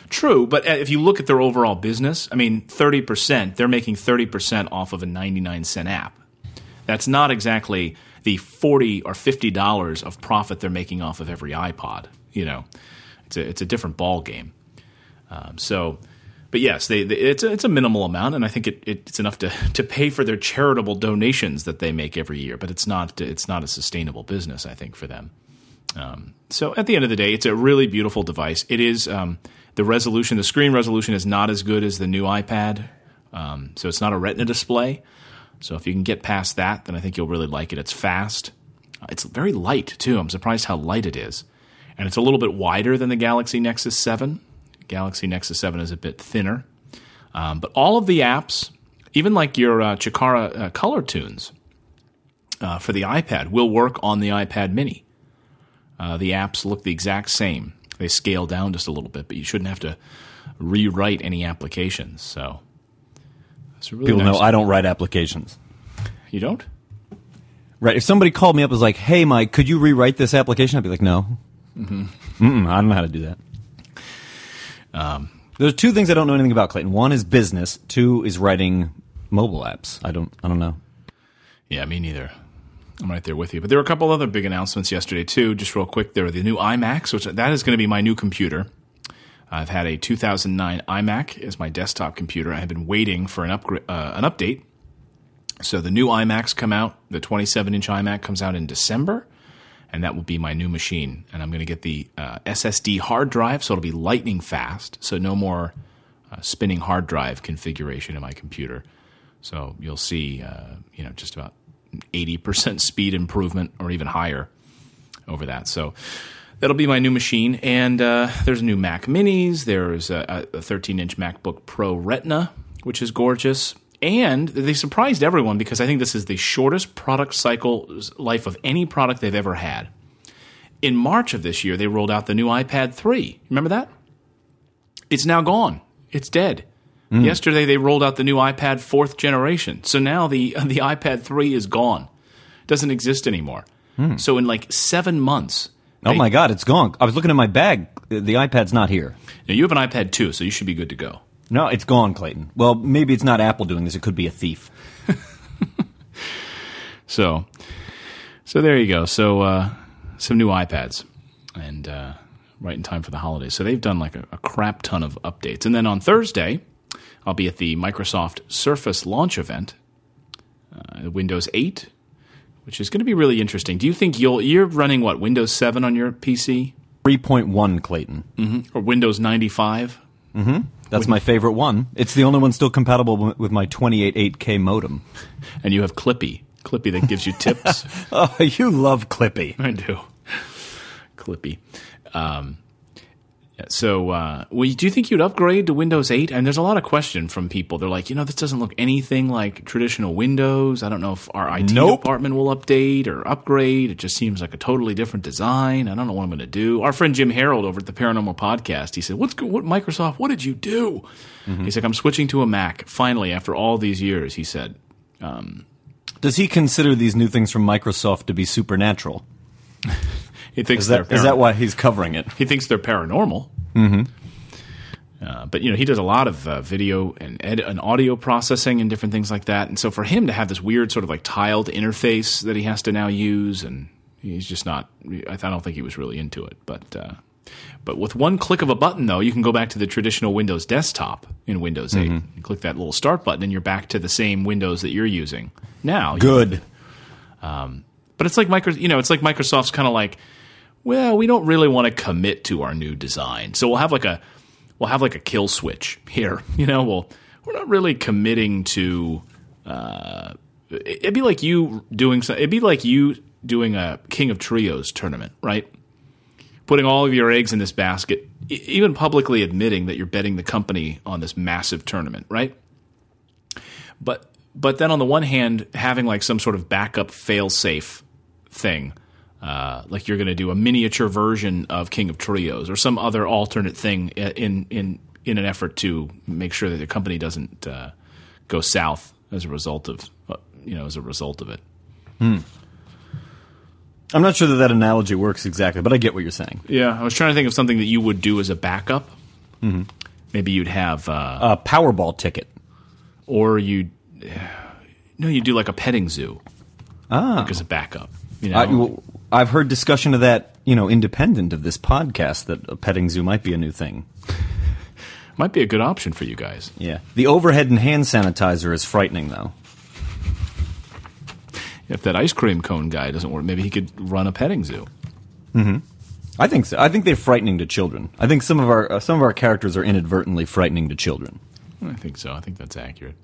True, but if you look at their overall business, I mean, thirty percent, they're making thirty percent off of a ninety-nine cent app. That's not exactly the forty or fifty dollars of profit they're making off of every iPod. You know, it's a, it's a different ball game. Um, so, but yes, they, they, it's, a, it's a minimal amount, and I think it, it's enough to, to pay for their charitable donations that they make every year, but it's not, it's not a sustainable business, I think, for them. Um, so at the end of the day, it's a really beautiful device. It is um, the resolution, the screen resolution is not as good as the new iPad, um, so it's not a Retina display. So if you can get past that, then I think you'll really like it. It's fast. Uh, it's very light, too. I'm surprised how light it is. And it's a little bit wider than the Galaxy Nexus seven. Galaxy Nexus seven is a bit thinner. Um, but all of the apps, even like your uh, Chikara uh, color tunes uh, for the iPad, will work on the iPad mini. Uh, the apps look the exact same. They scale down just a little bit, but you shouldn't have to rewrite any applications. So it's a really People nice know I don't write applications. You don't? Right. If somebody called me up and was like, hey, Mike, could you rewrite this application? I'd be like, no. Mm-hmm. Mm-mm, I don't know how to do that. Um, There's two things I don't know anything about, Clayton. One is business. Two is writing mobile apps. I don't I don't know. Yeah, me neither. I'm right there with you. But there were a couple other big announcements yesterday, too. Just real quick, there were the new iMacs, which that is going to be my new computer. I've had a two thousand nine iMac as my desktop computer. I have been waiting for an upgrade, uh, an update. So the new iMacs come out. The twenty-seven inch iMac comes out in December, and that will be my new machine. And I'm going to get the uh, S S D hard drive, so it'll be lightning fast. So no more uh, spinning hard drive configuration in my computer. So you'll see, uh, you know, just about eighty percent speed improvement or even higher over that. So that'll be my new machine. And uh, there's new Mac Minis. There's a, a thirteen inch MacBook Pro Retina, which is gorgeous. And they surprised everyone because I think this is the shortest product cycle life of any product they've ever had. In March of this year, they rolled out the new iPad three. Remember that? It's now gone. It's dead. Mm. Yesterday, they rolled out the new iPad fourth generation. So now the the iPad three is gone. It doesn't exist anymore. Mm. So in like seven months. Oh, they, my God, it's gone. I was looking at my bag. The iPad's not here. Now, you have an iPad two, so you should be good to go. No, it's gone, Clayton. Well, maybe it's not Apple doing this. It could be a thief. so, so there you go. So, uh, some new iPads. And uh, right in time for the holidays. So they've done like a, a crap ton of updates. And then on Thursday, I'll be at the Microsoft Surface launch event, uh, Windows eight, which is going to be really interesting. Do you think you'll you're running what, Windows seven on your P C? three point one, Clayton. Mm-hmm. Or Windows ninety-five? Mm-hmm. That's my favorite one. It's the only one still compatible with my twenty-eight eight K modem. And you have Clippy. Clippy that gives you tips. Oh, you love Clippy. I do. Clippy. Um, so, uh, well, do you think you'd upgrade to Windows eight? And there's a lot of question from people. They're like, you know, this doesn't look anything like traditional Windows. I don't know if our I T nope. department will update or upgrade. It just seems like a totally different design. I don't know what I'm going to do. Our friend Jim Harold over at the Paranormal Podcast, he said, "What's what Microsoft? What did you do?" Mm-hmm. He's like, "I'm switching to a Mac finally after all these years." He said. Um, Does he consider these new things from Microsoft to be supernatural? He thinks is that, they're is that why he's covering it? He thinks they're paranormal. Mm-hmm. Uh, but, you know, he does a lot of uh, video and, ed- and audio processing and different things like that. And so for him to have this weird sort of like tiled interface that he has to now use, and he's just not – I don't think he was really into it. But uh, but with one click of a button, though, you can go back to the traditional Windows desktop in Windows eight. Mm-hmm. You click that little start button and you're back to the same Windows that you're using now. Good. Um, but it's like micro, you know, it's like Microsoft's kind of like – well, we don't really want to commit to our new design, so we'll have like a we'll have like a kill switch here. You know, well, we're not really committing to. Uh, it'd be like you doing. It'd be like you doing a King of Trios tournament, right? Putting all of your eggs in this basket, even publicly admitting that you're betting the company on this massive tournament, right? But but then on the one hand, having like some sort of backup fail-safe thing. Uh, like you're going to do a miniature version of King of Trios or some other alternate thing in in in an effort to make sure that the company doesn't uh, go south as a result of uh, you know as a result of it. Hmm. I'm not sure that that analogy works exactly, but I get what you're saying. Yeah, I was trying to think of something that you would do as a backup. Mm-hmm. Maybe you'd have uh, A Powerball ticket. or you no, you do like a petting zoo. Ah. Like as a backup. You know, I, well, I've heard discussion of that, you know, independent of this podcast, that a petting zoo might be a new thing. might be a good option for you guys. Yeah. The overhead and hand sanitizer is frightening, though. If that ice cream cone guy doesn't work, maybe he could run a petting zoo. Mm-hmm. I think so. I think they're frightening to children. I think some of our uh, some of our characters are inadvertently frightening to children. I think so. I think that's accurate.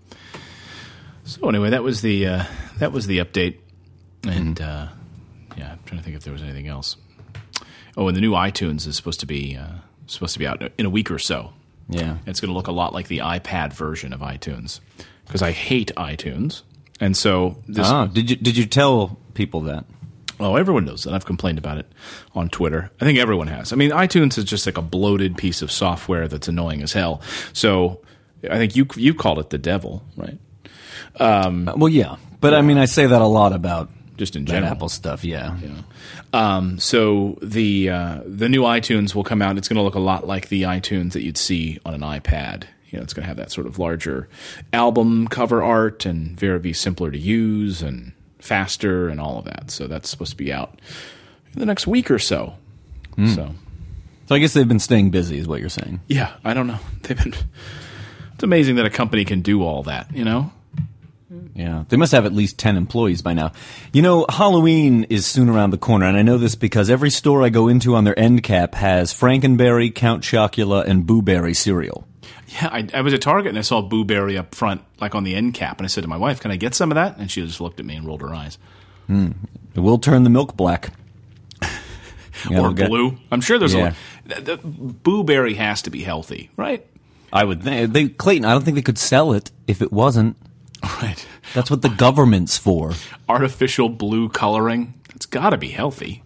So anyway, that was the uh, that was the update, and uh, yeah, I'm trying to think if there was anything else. Oh, and the new iTunes is supposed to be uh, supposed to be out in a week or so. Yeah, it's going to look a lot like the iPad version of iTunes, because I hate iTunes, and so this. Oh, did you did you tell people that? Oh, everyone knows that. I've complained about it on Twitter. I think everyone has. I mean, iTunes is just like a bloated piece of software that's annoying as hell. So I think you you called it the devil, right? Um, uh, well, yeah, but I mean, I say that a lot about just in that general Apple stuff. Yeah. yeah. Um, so the uh, the new iTunes will come out. It's going to look a lot like the iTunes that you'd see on an iPad. You know, it's going to have that sort of larger album cover art and very be simpler to use and faster and all of that. So that's supposed to be out in the next week or so. Mm. So, so I guess they've been staying busy, is what you're saying. Yeah, I don't know. They've been. It's amazing that a company can do all that. You know. Yeah, they must have at least ten employees by now. You know, Halloween is soon around the corner, and I know this because every store I go into on their end cap has Frankenberry, Count Chocula, and Boo Berry cereal. Yeah, I, I was at Target and I saw Boo Berry up front, like on the end cap, and I said to my wife, "Can I get some of that?" And she just looked at me and rolled her eyes. Mm. It will turn the milk black. Yeah, or blue. Get, I'm sure there's yeah. a lot. The, the Boo Berry has to be healthy, right? I would think. They, Clayton, I don't think they could sell it if it wasn't. Right. That's what the government's for. Artificial blue coloring. It's got to be healthy.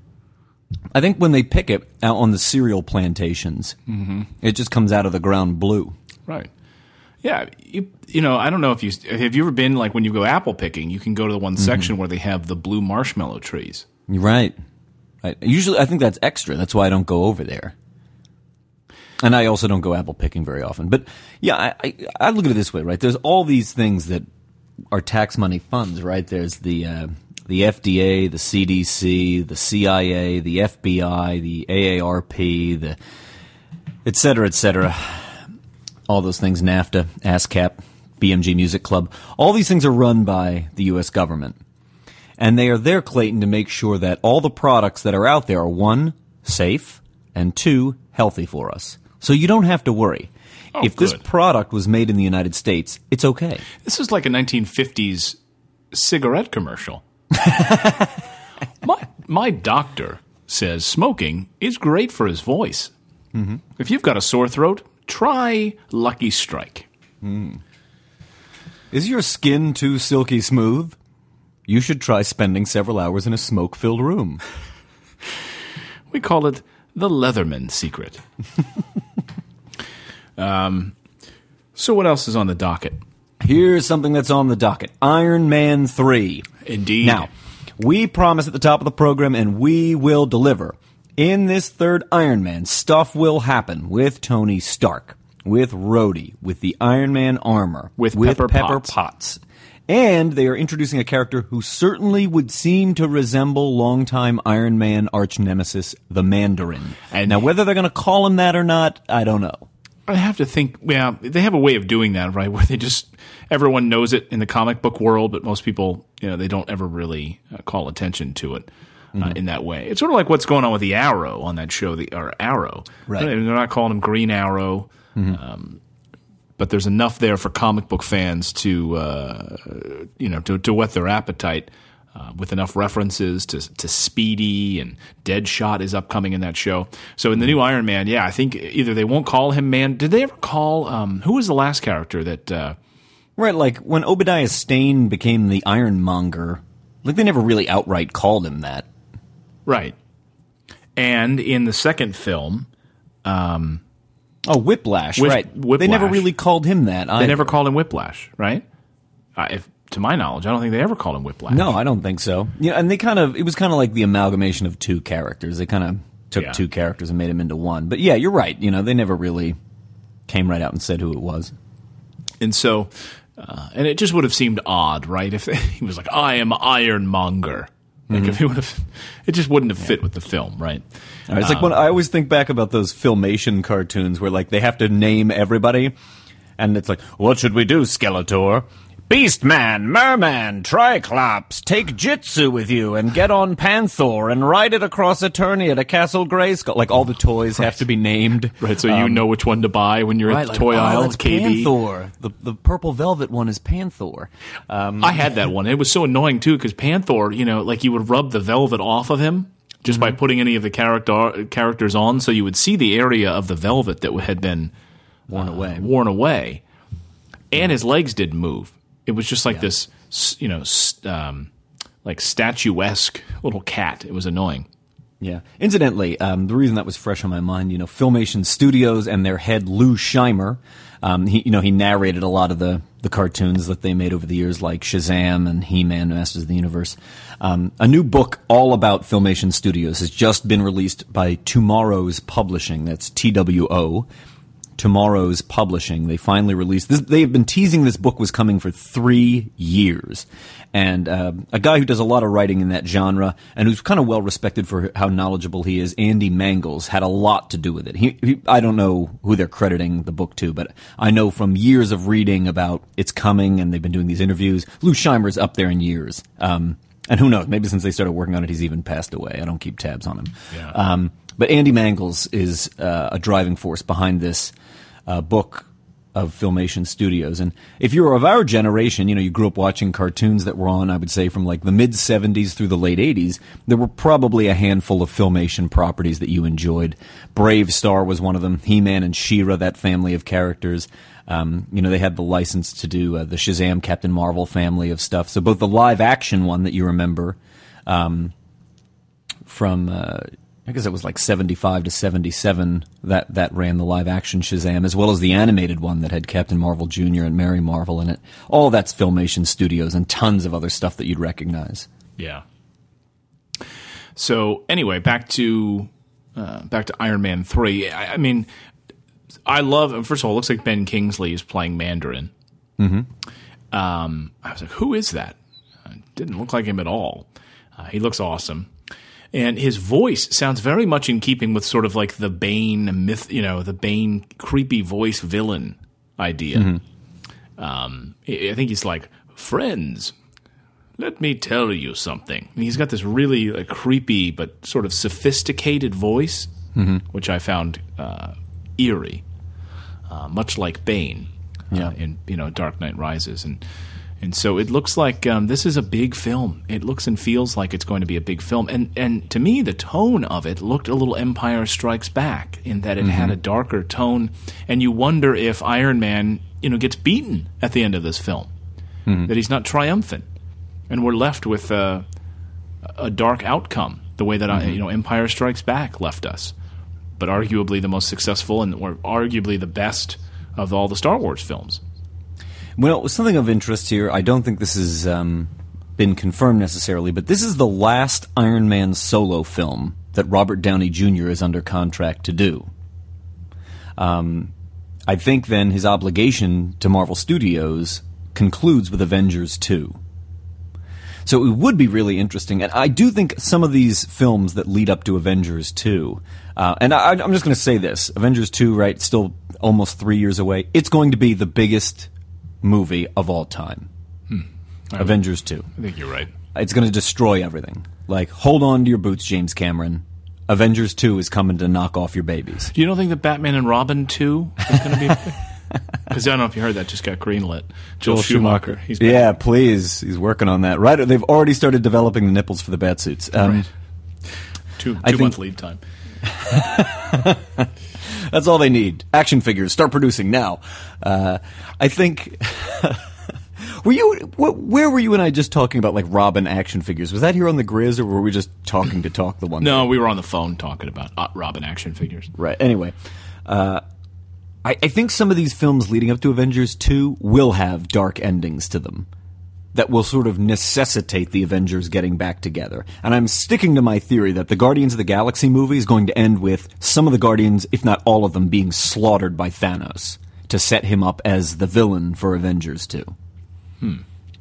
I think when they pick it out on the cereal plantations, mm-hmm. it just comes out of the ground blue. Right. Yeah. You, you know, I don't know if you have you ever been like when you go apple picking, you can go to the one mm-hmm. section where they have the blue marshmallow trees. You're right. right. Usually, I think that's extra. That's why I don't go over there. And I also don't go apple picking very often. But, yeah, I, I, I look at it this way, right? There's all these things that are tax money funds, right? There's the uh, the F D A, the C D C, the C I A, the F B I, the A A R P, the et cetera, et cetera. All those things, NAFTA, ASCAP, B M G Music Club. All these things are run by the U S government. And they are there, Clayton, to make sure that all the products that are out there are, one, safe, and two, healthy for us. So you don't have to worry. Oh, if good. this product was made in the United States, it's okay. This is like a nineteen fifties cigarette commercial. my my doctor says smoking is great for his voice. Mm-hmm. If you've got a sore throat, try Lucky Strike. Mm. Is your skin too silky smooth? You should try spending several hours in a smoke-filled room. We call it the Leatherman secret. um, so what else is on the docket? Here's something that's on the docket. Iron Man three. Indeed. Now, we promise at the top of the program, and we will deliver. In this third Iron Man, stuff will happen with Tony Stark, with Rhodey, with the Iron Man armor, with, with Pepper, Pepper Potts. Potts. And they are introducing a character who certainly would seem to resemble longtime Iron Man arch-nemesis, the Mandarin. And now, whether they're going to call him that or not, I don't know. I have to think, yeah, they have a way of doing that, right, where they just, everyone knows it in the comic book world, but most people, you know, they don't ever really uh, call attention to it uh, mm-hmm. in that way. It's sort of like what's going on with the Arrow on that show, the or Arrow. Right. They're not calling him Green Arrow. Mm-hmm. Um But there's enough there for comic book fans to, uh, you know, to, to whet their appetite uh, with enough references to to Speedy, and Deadshot is upcoming in that show. So in the new Iron Man, yeah, I think either they won't call him Man. Did they ever call um, who was the last character that? Uh, right, like when Obadiah Stane became the Ironmonger, like they never really outright called him that. Right, and in the second film. Um, Oh, Whiplash, Whip, right. Whiplash. They never really called him that either. They never called him Whiplash, right? Uh, if, to my knowledge, I don't think they ever called him Whiplash. No, I don't think so. Yeah, and they kind of, it was kind of like the amalgamation of two characters. They kind of took Yeah. two characters and made them into one. But yeah, you're right. You know, they never really came right out and said who it was. And so, uh, and it just would have seemed odd, right? If he was like, I am Ironmonger. Like Mm-hmm. if he would have, it just wouldn't have fit with the film, right? All right, it's like when I always think back about those Filmation cartoons where like they have to name everybody, and it's like, what should we do, Skeletor? Beastman, Merman, Triclops, take Jitsu with you and get on Panther and ride it across Eternia to Castle Grayskull. Like all the toys have to be named. Right, so you know which one to buy when you're Right, at the like, toy oh, aisle. that's K B. Panther. The the purple velvet one is Panther. Um, I had that one. It was so annoying too because Panther, you know, like you would rub the velvet off of him just Mm-hmm. by putting any of the character characters on, so you would see the area of the velvet that had been worn uh, away. worn away, and his legs didn't move. It was just like this, s- you know, s- um, like statuesque little cat. It was annoying. Yeah. Incidentally, um, the reason that was fresh on my mind, you know, Filmation Studios and their head Lou Scheimer, um, he, you know, he narrated a lot of the, the cartoons that they made over the years, like Shazam and He-Man, Masters of the Universe. Um, a new book all about Filmation Studios has just been released by Tomorrow's Publishing. That's T W O. Tomorrow's Publishing. They finally released this. They've been teasing this book was coming for three years. And uh, a guy who does a lot of writing in that genre and who's kind of well respected for how knowledgeable he is, Andy Mangels, had a lot to do with it. He, he, I don't know who they're crediting the book to, but I know from years of reading about it's coming and they've been doing these interviews, Lou Scheimer's up there in years. Um, and who knows, maybe since they started working on it, he's even passed away. I don't keep tabs on him. Yeah. Um, but Andy Mangels is uh, a driving force behind this uh, book of Filmation Studios. And if you're of our generation, you know, you grew up watching cartoons that were on, I would say, from like the mid-seventies through the late eighties, there were probably a handful of Filmation properties that you enjoyed. Brave Star was one of them. He-Man and She-Ra, that family of characters. Um, you know, they had the license to do uh, the Shazam, Captain Marvel family of stuff. So both the live-action one that you remember um, from... Uh, I guess it was like seventy-five to seventy-seven that, that ran the live-action Shazam, as well as the animated one that had Captain Marvel Junior and Mary Marvel in it. All that's Filmation Studios and tons of other stuff that you'd recognize. Yeah. So anyway, back to uh, back to Iron Man three. I, I mean, I love. First of all, it looks like Ben Kingsley is playing Mandarin. Mm-hmm. Um, I was like, who is that? Uh, didn't look like him at all. Uh, he looks awesome. And his voice sounds very much in keeping with sort of like the Bane myth, you know, the Bane creepy voice villain idea. Mm-hmm. Um, I I think he's like, friends, let me tell you something. And he's got this really like, creepy but sort of sophisticated voice, mm-hmm. which I found uh, eerie, uh, much like Bane yeah. uh, in you know Dark Knight Rises. And And so it looks like um, this is a big film. It looks and feels like it's going to be a big film. And and to me, the tone of it looked a little Empire Strikes Back in that it mm-hmm. had a darker tone. And you wonder if Iron Man, you know, gets beaten at the end of this film, mm-hmm. that he's not triumphant, and we're left with a, a dark outcome, the way that mm-hmm. I, you know Empire Strikes Back left us. But arguably the most successful and or arguably the best of all the Star Wars films. Well, something of interest here, I don't think this has um, been confirmed necessarily, but this is the last Iron Man solo film that Robert Downey Junior is under contract to do. Um, I think then his obligation to Marvel Studios concludes with Avengers two. So it would be really interesting, and I do think some of these films that lead up to Avengers two, uh, and I, I'm just going to say this, Avengers two, right, still almost three years away, it's going to be the biggest movie of all time. Hmm. Avengers two. I think you're right. It's going to destroy everything. Like, hold on to your boots, James Cameron. Avengers two is coming to knock off your babies. You don't think that Batman and Robin two is going to be... Because I don't know if you heard that, just got greenlit. Joel, Joel Schumacher. Schumacher. He's yeah, please. He's working on that. Right, they've already started developing the nipples for the bat suits. Um, right. Two, two think, month lead time. That's all they need. Action figures. Start producing now. Uh, I think... were you... Where were you and I just talking about, like, Robin action figures? Was that here on the Grizz, or were we just talking to talk the one No, thing? we were on the phone talking about uh, Robin action figures. Right. Anyway, uh, I, I think some of these films leading up to Avengers two will have dark endings to them. that will sort of necessitate the Avengers getting back together. And I'm sticking to my theory that the Guardians of the Galaxy movie is going to end with some of the Guardians, if not all of them, being slaughtered by Thanos to set him up as the villain for Avengers two. Hmm.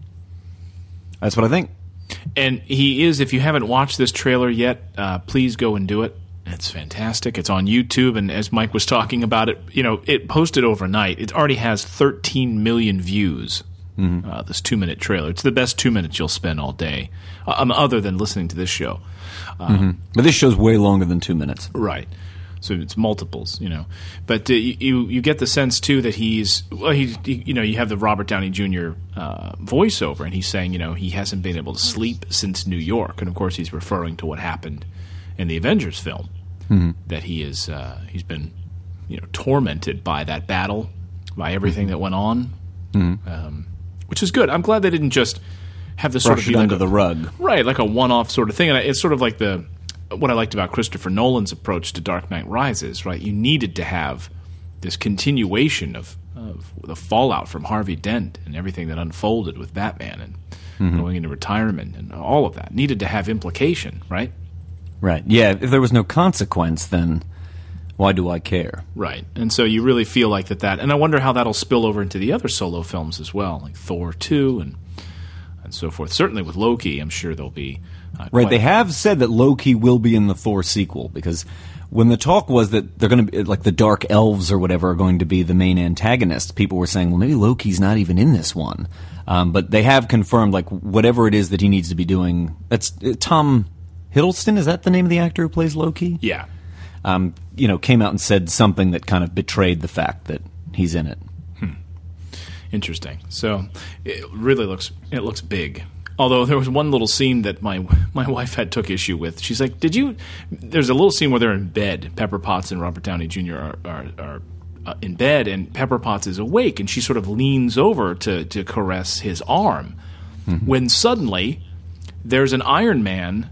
That's what I think. And he is, if you haven't watched this trailer yet, uh, please go and do it. It's fantastic. It's on YouTube, and as Mike was talking about it, you know, it posted overnight. It already has thirteen million views. Mm-hmm. Uh, this two-minute trailer. It's the best two minutes you'll spend all day, uh, um, other than listening to this show. Um, mm-hmm. But this show's way longer than two minutes. Right. So it's multiples, you know. But uh, you you get the sense, too, that he's, well, he, he you know, you have the Robert Downey Junior uh, voiceover, and he's saying, you know, he hasn't been able to sleep since New York. And, of course, he's referring to what happened in the Avengers film, mm-hmm. that he is, uh, he's been, you know, tormented by that battle, by everything mm-hmm. that went on. Mm-hmm. Um Which is good. I'm glad they didn't just have this sort Brush of be it like under a, the rug, right? Like a one-off sort of thing. And it's sort of like the what I liked about Christopher Nolan's approach to Dark Knight Rises. Right? You needed to have this continuation of, of the fallout from Harvey Dent and everything that unfolded with Batman and mm-hmm. going into retirement and all of that needed to have implication, right? Right. Yeah. If there was no consequence, then why do I care? Right. And so you really feel like that, that and I wonder how that'll spill over into the other solo films as well, like Thor two and and so forth. Certainly with Loki, I'm sure there'll be... Uh, right, they have said that Loki will be in the Thor sequel, because when the talk was that they're going to be, like the Dark Elves or whatever are going to be the main antagonists, people were saying, well, maybe Loki's not even in this one. Um, but they have confirmed, like, whatever it is that he needs to be doing... That's uh, Tom Hiddleston, is that the name of the actor who plays Loki? Yeah. Um, you know, came out and said something that kind of betrayed the fact that he's in it. Hmm. Interesting. So it really looks it looks big. Although there was one little scene that my my wife had took issue with. She's like, "Did you?" There's a little scene where they're in bed. Pepper Potts and Robert Downey Junior are are, are uh, in bed, and Pepper Potts is awake, and she sort of leans over to to caress his arm. Mm-hmm. When suddenly there's an Iron Man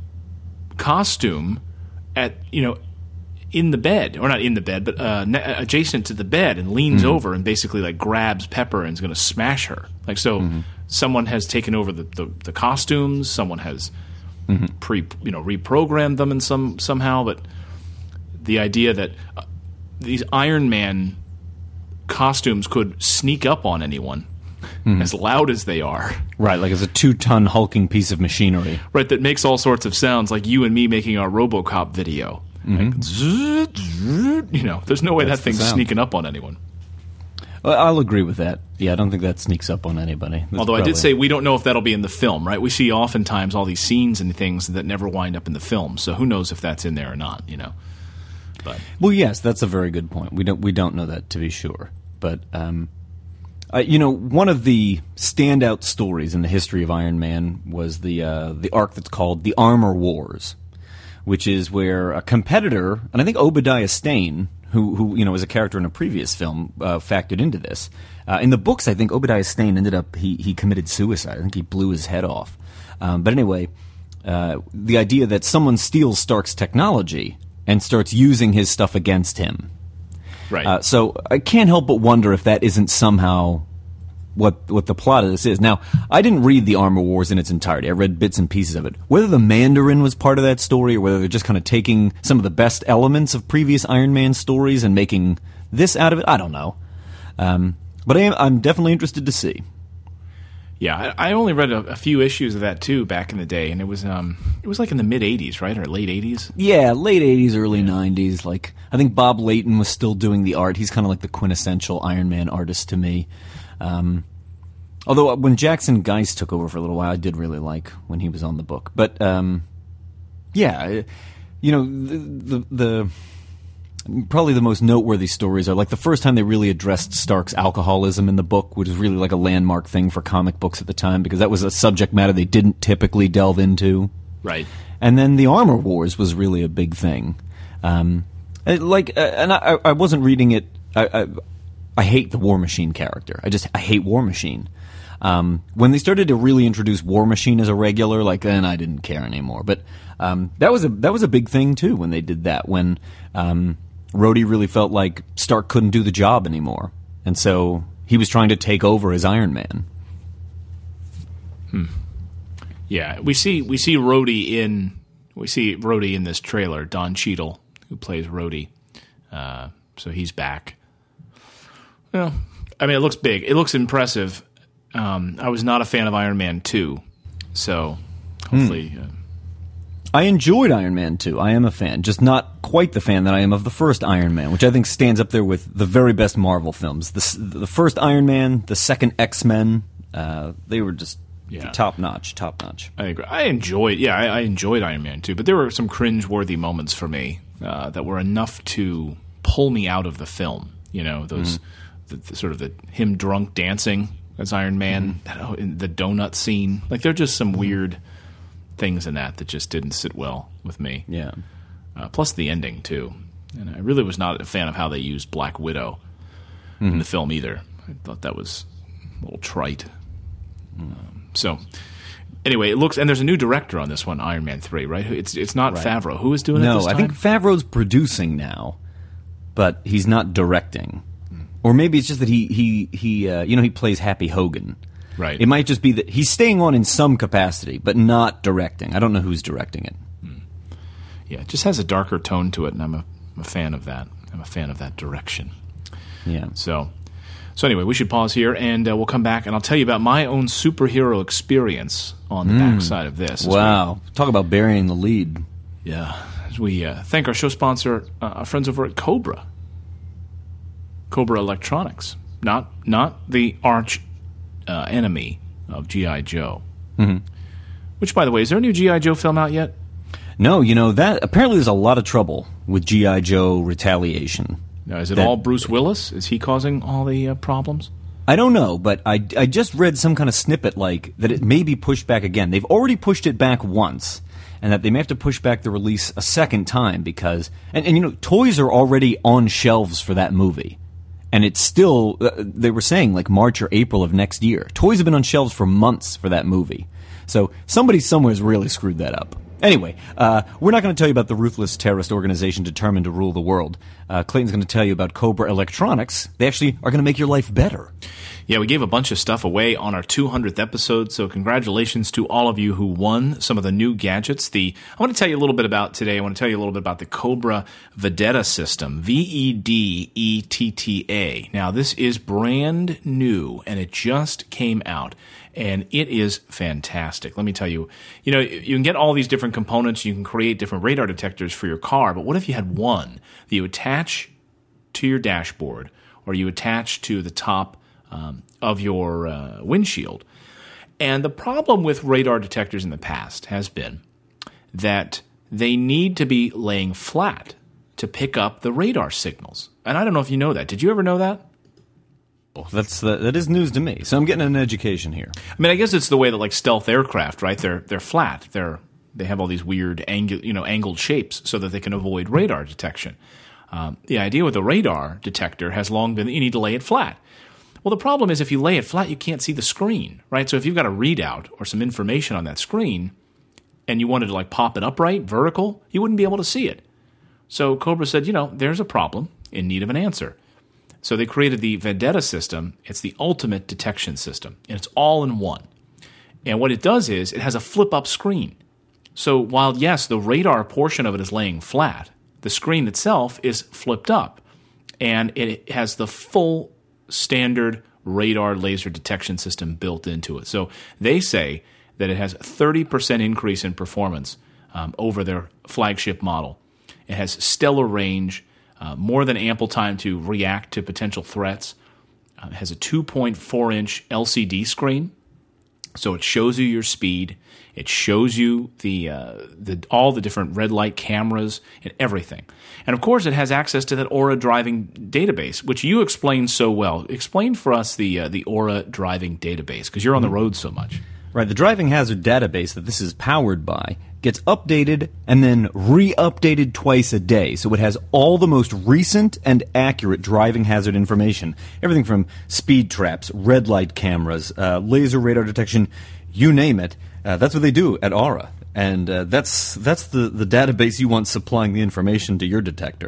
costume at you know. in the bed, or not in the bed, but uh, ne- adjacent to the bed, and leans mm-hmm. over and basically like grabs Pepper and is going to smash her. Like so, mm-hmm. someone has taken over the, the, the costumes. Someone has mm-hmm. pre you know reprogrammed them in some somehow. But the idea that uh, these Iron Man costumes could sneak up on anyone, mm-hmm. as loud as they are, right? Like it's a two-ton hulking piece of machinery, right? That makes all sorts of sounds, like you and me making our RoboCop video. Mm-hmm. Like, zzz, zzz, you know, there's no way That's that thing's sneaking up on anyone. Well, I'll agree with that. Yeah, I don't think that sneaks up on anybody. That's Although probably... I did say we don't know if that'll be in the film, right? We see oftentimes all these scenes and things that never wind up in the film, so who knows if that's in there or not, you know? But well, yes, that's a very good point. We don't we don't know that to be sure, but um, uh, you know, one of the standout stories in the history of Iron Man was the uh, the arc that's called the Armor Wars, which is where a competitor, and I think Obadiah Stane, who, who you know was a character in a previous film, uh, factored into this. Uh, in the books, I think Obadiah Stane ended up, he, he committed suicide. I think he blew his head off. Um, but anyway, uh, the idea that someone steals Stark's technology and starts using his stuff against him. Right. Uh, so I can't help but wonder if that isn't somehow what what the plot of this is. Now, I didn't read the Armor Wars in its entirety. I read bits and pieces of it. Whether the Mandarin was part of that story or whether they're just kind of taking some of the best elements of previous Iron Man stories and making this out of it, I don't know. Um, but I am, I'm definitely interested to see. Yeah, I, I only read a, a few issues of that, too, back in the day, and it was um, it was like in the mid-eighties, right, or late eighties? Yeah, late eighties, early yeah. nineties. Like, I think Bob Layton was still doing the art. He's kind of like the quintessential Iron Man artist to me. Um, although when Jackson Geist took over for a little while, I did really like when he was on the book. But um, yeah, you know, the, the the probably the most noteworthy stories are like the first time they really addressed Stark's alcoholism in the book, which was really like a landmark thing for comic books at the time because that was a subject matter they didn't typically delve into. Right. And then the Armor Wars was really a big thing. Um, like, uh, and I, I wasn't reading it. I, I, I hate the War Machine character. I just I hate War Machine. Um, when they started to really introduce War Machine as a regular, like then I didn't care anymore. But um, that was a that was a big thing too when they did that. When um, Rhodey really felt like Stark couldn't do the job anymore, and so he was trying to take over as Iron Man. Yeah, we see we see Rhodey in we see Rhodey in this trailer. Don Cheadle, who plays Rhodey, uh, so he's back. Well, I mean, it looks big. It looks impressive. Um, I was not a fan of Iron Man two, so hopefully. Hmm. Uh, I enjoyed Iron Man two. I am a fan, just not quite the fan that I am of the first Iron Man, which I think stands up there with the very best Marvel films. The, the first Iron Man, the second X-Men, uh, they were just Yeah. top notch, top notch. I agree. I enjoyed, yeah, I, I enjoyed Iron Man two, but there were some cringe-worthy moments for me uh, that were enough to pull me out of the film. You know, those Mm-hmm. the, the sort of the him drunk dancing as Iron Man, that, oh, in the donut scene. Like, there are just some weird things in that that just didn't sit well with me. Yeah. Uh, plus the ending too, and I really was not a fan of how they used Black Widow in the film either. I thought that was a little trite. Um, so, anyway, it looks, and there's a new director on this one, Iron Man three, right? It's it's not Right. Favreau. Who is doing it No, this time? I think Favreau's producing now, but he's not directing. Or maybe it's just that he he he uh, you know he plays Happy Hogan. Right. It might just be that he's staying on in some capacity, but not directing. I don't know who's directing it. Yeah, it just has a darker tone to it, and I'm a, I'm a fan of that. I'm a fan of that direction. Yeah. So, so anyway, we should pause here, and uh, we'll come back, and I'll tell you about my own superhero experience on the backside of this. as Wow. Talk about burying the lead. we- yeah, as we uh, thank our show sponsor, uh, our friends over at Cobra. Cobra Electronics, not not the arch uh, enemy of G I. Joe. Mm-hmm. Which, by the way, is there a new G I. Joe film out yet? No, you know, that apparently there's a lot of trouble with G I. Joe retaliation. Now, is it That- all Bruce Willis? Is he causing all the uh, problems? I don't know, but I, I just read some kind of snippet like that it may be pushed back again. They've already pushed it back once, and that they may have to push back the release a second time because, and, and you know, toys are already on shelves for that movie. And it's still, uh, they were saying like March or April of next year. Toys have been on shelves for months for that movie. So somebody somewhere has really screwed that up. Anyway, uh, we're not going to tell you about the ruthless terrorist organization determined to rule the world. Uh, Clayton's going to tell you about Cobra Electronics. They actually are going to make your life better. Yeah, we gave a bunch of stuff away on our two hundredth episode, so congratulations to all of you who won some of the new gadgets. The I want to tell you a little bit about today. I want to tell you a little bit about the Cobra Vedetta system, V E D E T T A. Now, this is brand new, and it just came out, and it is fantastic. Let me tell you, you know, you can get all these different components. You can create different radar detectors for your car, but what if you had one that you attach to your dashboard or you attach to the top Um, of your uh, windshield? And the problem with radar detectors in the past has been that they need to be laying flat to pick up the radar signals. And I don't know if you know that. Did you ever know that? That's uh, that is news to me. So I'm getting an education here. I mean, I guess it's the way that like stealth aircraft, right? They're they're flat. They're they have all these weird angle, you know, angled shapes so that they can avoid radar detection. Um, the idea with the radar detector has long been that you need to lay it flat. Well, the problem is if you lay it flat, you can't see the screen, right? So if you've got a readout or some information on that screen and you wanted to like pop it upright, vertical, you wouldn't be able to see it. So Cobra said, you know, there's a problem in need of an answer. So they created the Vedetta system. It's the ultimate detection system, and it's all in one. And what it does is it has a flip-up screen. So while, yes, the radar portion of it is laying flat, the screen itself is flipped up, and it has the full standard radar laser detection system built into it. So they say that it has a thirty percent increase in performance um, over their flagship model. It has stellar range, uh, more than ample time to react to potential threats. Uh, it has a two point four inch L C D screen, so it shows you your speed. It shows you the uh, the all the different red light cameras and everything. And of course, it has access to that Aura driving database, which you explained so well. Explain for us the uh, the Aura driving database, because you're on the road so much. Right, the driving hazard database that this is powered by gets updated and then re-updated twice a day. So it has all the most recent and accurate driving hazard information. Everything from speed traps, red light cameras, uh, laser radar detection, you name it. Uh, that's what they do at Aura. And uh, that's that's the, the database you want supplying the information to your detector.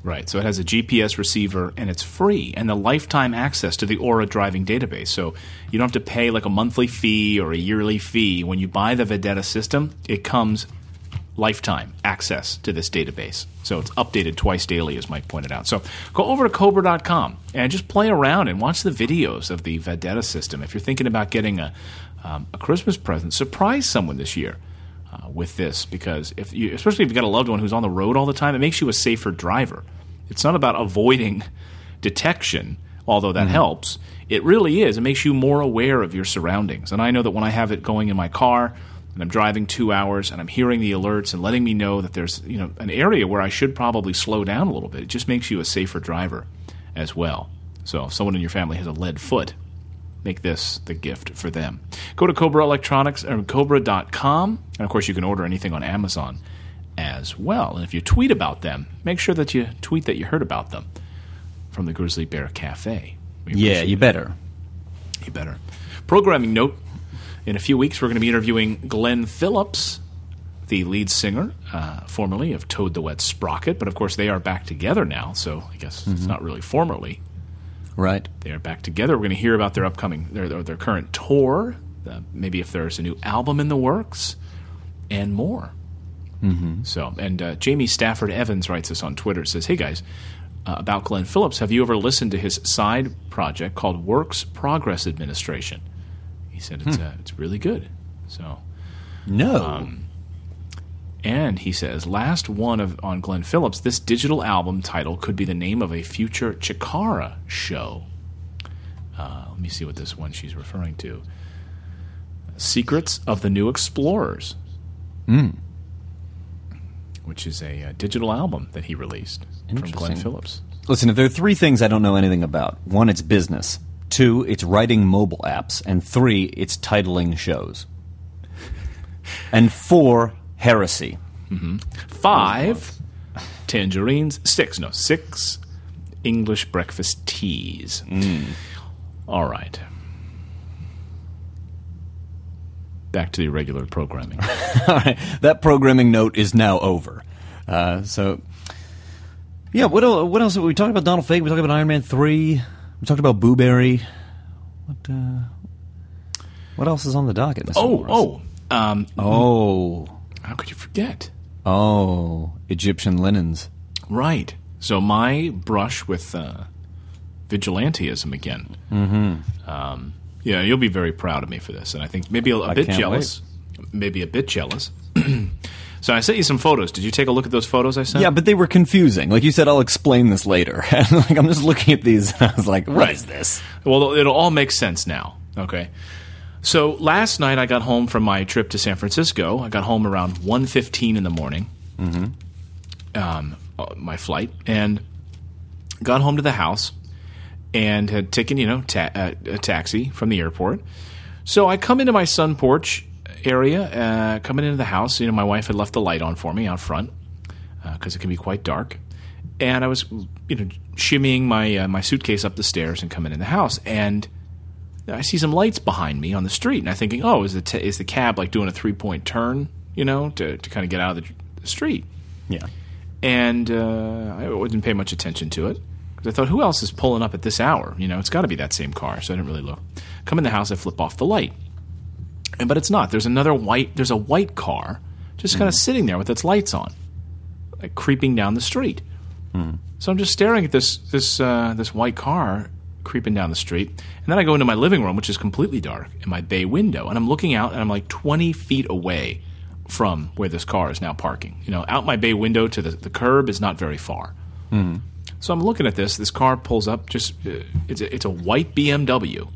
Right, so it has a G P S receiver, and it's free, and the lifetime access to the Aura driving database. So you don't have to pay like a monthly fee or a yearly fee. When you buy the Vedetta system, it comes lifetime access to this database. So it's updated twice daily, as Mike pointed out. So go over to Cobra dot com and just play around and watch the videos of the Vedetta system. If you're thinking about getting a, um, a Christmas present, surprise someone this year. Uh, with this, because if you, especially if you've got a loved one who's on the road all the time, it makes you a safer driver. It's not about avoiding detection, although that mm-hmm. helps. It really is. It makes you more aware of your surroundings. And I know that when I have it going in my car and I'm driving two hours and I'm hearing the alerts and letting me know that there's, you know, an area where I should probably slow down a little bit, it just makes you a safer driver as well. So if someone in your family has a lead foot, make this the gift for them. Go to Cobra Electronics or Cobra dot com, and of course you can order anything on Amazon as well. And if you tweet about them, make sure that you tweet that you heard about them from the Grizzly Bear Cafe. Yeah, you it. better. You better. Programming note, in a few weeks we're going to be interviewing Glenn Phillips, the lead singer, uh, formerly of Toad the Wet Sprocket, but of course they are back together now, so I guess mm-hmm. it's not really formerly. Right. They are back together. We're going to hear about their upcoming, their their, their current tour, uh, maybe if there's a new album in the works, and more. Mm-hmm. So, and uh, Jamie Stafford Evans writes us on Twitter, says, "Hey guys, uh, about Glenn Phillips, have you ever listened to his side project called Works Progress Administration?" He said it's hmm. uh, it's really good. So, no. Um, And he says, last one of on Glenn Phillips, this digital album title could be the name of a future Chikara show. Uh, let me see what this one she's referring to. Secrets of the New Explorers. Mm. Which is a, a digital album that he released from Glenn Phillips. Listen, if there are three things I don't know anything about, one, it's business. Two, it's writing mobile apps. And three, it's titling shows. And four, heresy. Mm-hmm. Five, tangerines. Six, no, six English breakfast teas. Mm. All right. Back to the regular programming. All right. That programming note is now over. Uh, so, yeah, what, what else? We talked about Donald Fagen. We talked about Iron Man three. We talked about Boo Berry. What, uh, what else is on the docket? Mister Oh, Morris? oh. Um, oh. How could you forget? Oh, Egyptian linens. Right. So my brush with uh, vigilantism again. Mm-hmm. Um, yeah, you'll be very proud of me for this, and I think maybe a, a bit jealous. Wait. Maybe a bit jealous. So I sent you some photos. Did you take a look at those photos I sent? Yeah, but they were confusing. Like you said, I'll explain this later. And like I'm just looking at these, and I was like, "What right. is this?" Well, it'll all make sense now. Okay. So last night I got home from my trip to San Francisco. I got home around one fifteen in the morning, mm-hmm. um, my flight, and got home to the house and had taken, you know, ta- uh, a taxi from the airport. So I come into my sun porch area, uh, coming into the house. You know, my wife had left the light on for me out front because uh, it can be quite dark. And I was, you know, shimmying my uh, my suitcase up the stairs and coming in the house, and I see some lights behind me on the street, and I'm thinking, oh, is the t- is the cab like doing a three point turn, you know, to to kind of get out of the, the street? Yeah. And uh, I didn't pay much attention to it because I thought, who else is pulling up at this hour? You know, it's got to be that same car. So I didn't really look. Come in the house, I flip off the light, and but it's not. There's another white. There's a white car just kind of mm. sitting there with its lights on, like creeping down the street. Mm. So I'm just staring at this this uh, this white car creeping down the street, and then I go into my living room, which is completely dark, in my bay window, and I'm looking out, and I'm like twenty feet away from where this car is now parking. You know, out my bay window to the, the curb is not very far. Mm-hmm. So I'm looking at this. This car pulls up. Just uh, it's a, it's a white B M W.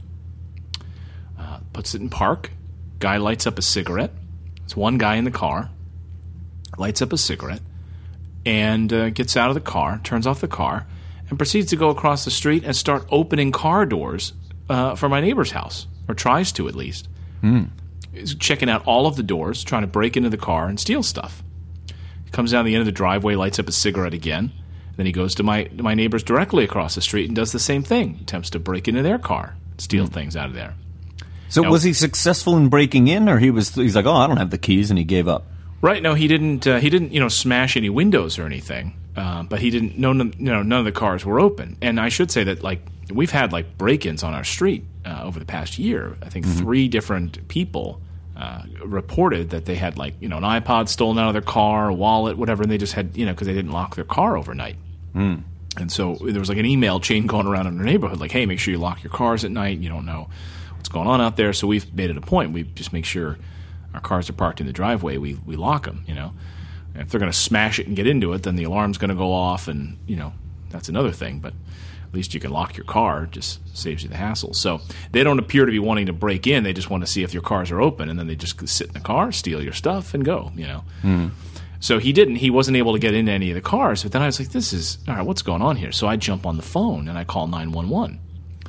Uh, puts it in park. Guy lights up a cigarette. It's one guy in the car. Lights up a cigarette, and uh, gets out of the car, turns off the car, and proceeds to go across the street and start opening car doors uh, for my neighbor's house, or tries to at least. Mm. He's checking out all of the doors, trying to break into the car and steal stuff. He comes down the end of the driveway, lights up a cigarette again. Then he goes to my to my neighbor's directly across the street and does the same thing. Attempts to break into their car, steal mm. things out of there. So now, was he successful in breaking in, or he was he's like, oh, I don't have the keys, and he gave up? Right. No, he didn't. Uh, he didn't. You know, smash any windows or anything. uh, but he didn't. No, no, you know, none of the cars were open. And I should say that like we've had like break-ins on our street uh, over the past year. I think mm-hmm. three different people uh, reported that they had like you know an iPod stolen out of their car, a wallet, whatever, and they just had you know because they didn't lock their car overnight. Mm. And so there was like an email chain going around in our neighborhood, like, hey, make sure you lock your cars at night. You don't know what's going on out there. So we've made it a point. We just make sure our cars are parked in the driveway. We we lock them, you know. And if they're going to smash it and get into it, then the alarm's going to go off, and, you know, that's another thing. But at least you can lock your car. It just saves you the hassle. So they don't appear to be wanting to break in. They just want to see if your cars are open, and then they just sit in the car, steal your stuff, and go, you know. Mm. So he didn't. He wasn't able to get into any of the cars. But then I was like, this is, all right, what's going on here? So I jump on the phone, and I call nine one one.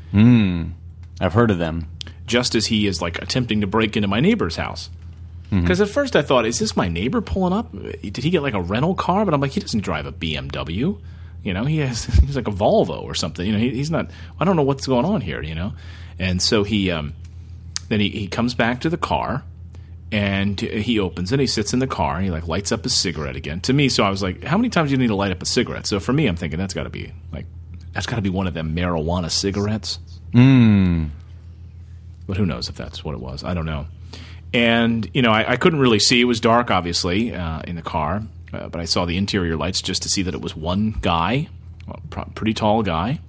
Hmm. I've heard of them. Just as he is, like, attempting to break into my neighbor's house. Because mm-hmm. at first I thought, is this my neighbor pulling up? Did he get, like, a rental car? But I'm like, he doesn't drive a B M W. You know, he has, he's like a Volvo or something. You know, he, he's not, I don't know what's going on here, you know. And so he, um, then he, he comes back to the car. And he opens it, he sits in the car, and he, like, lights up his cigarette again. To me, so I was like, how many times do you need to light up a cigarette? So for me, I'm thinking that's got to be, like, that's got to be one of them marijuana cigarettes. Mm. But who knows if that's what it was. I don't know. And, you know, I, I couldn't really see. It was dark, obviously, uh, in the car. Uh, but I saw the interior lights just to see that it was one guy, well, pro- pretty tall guy.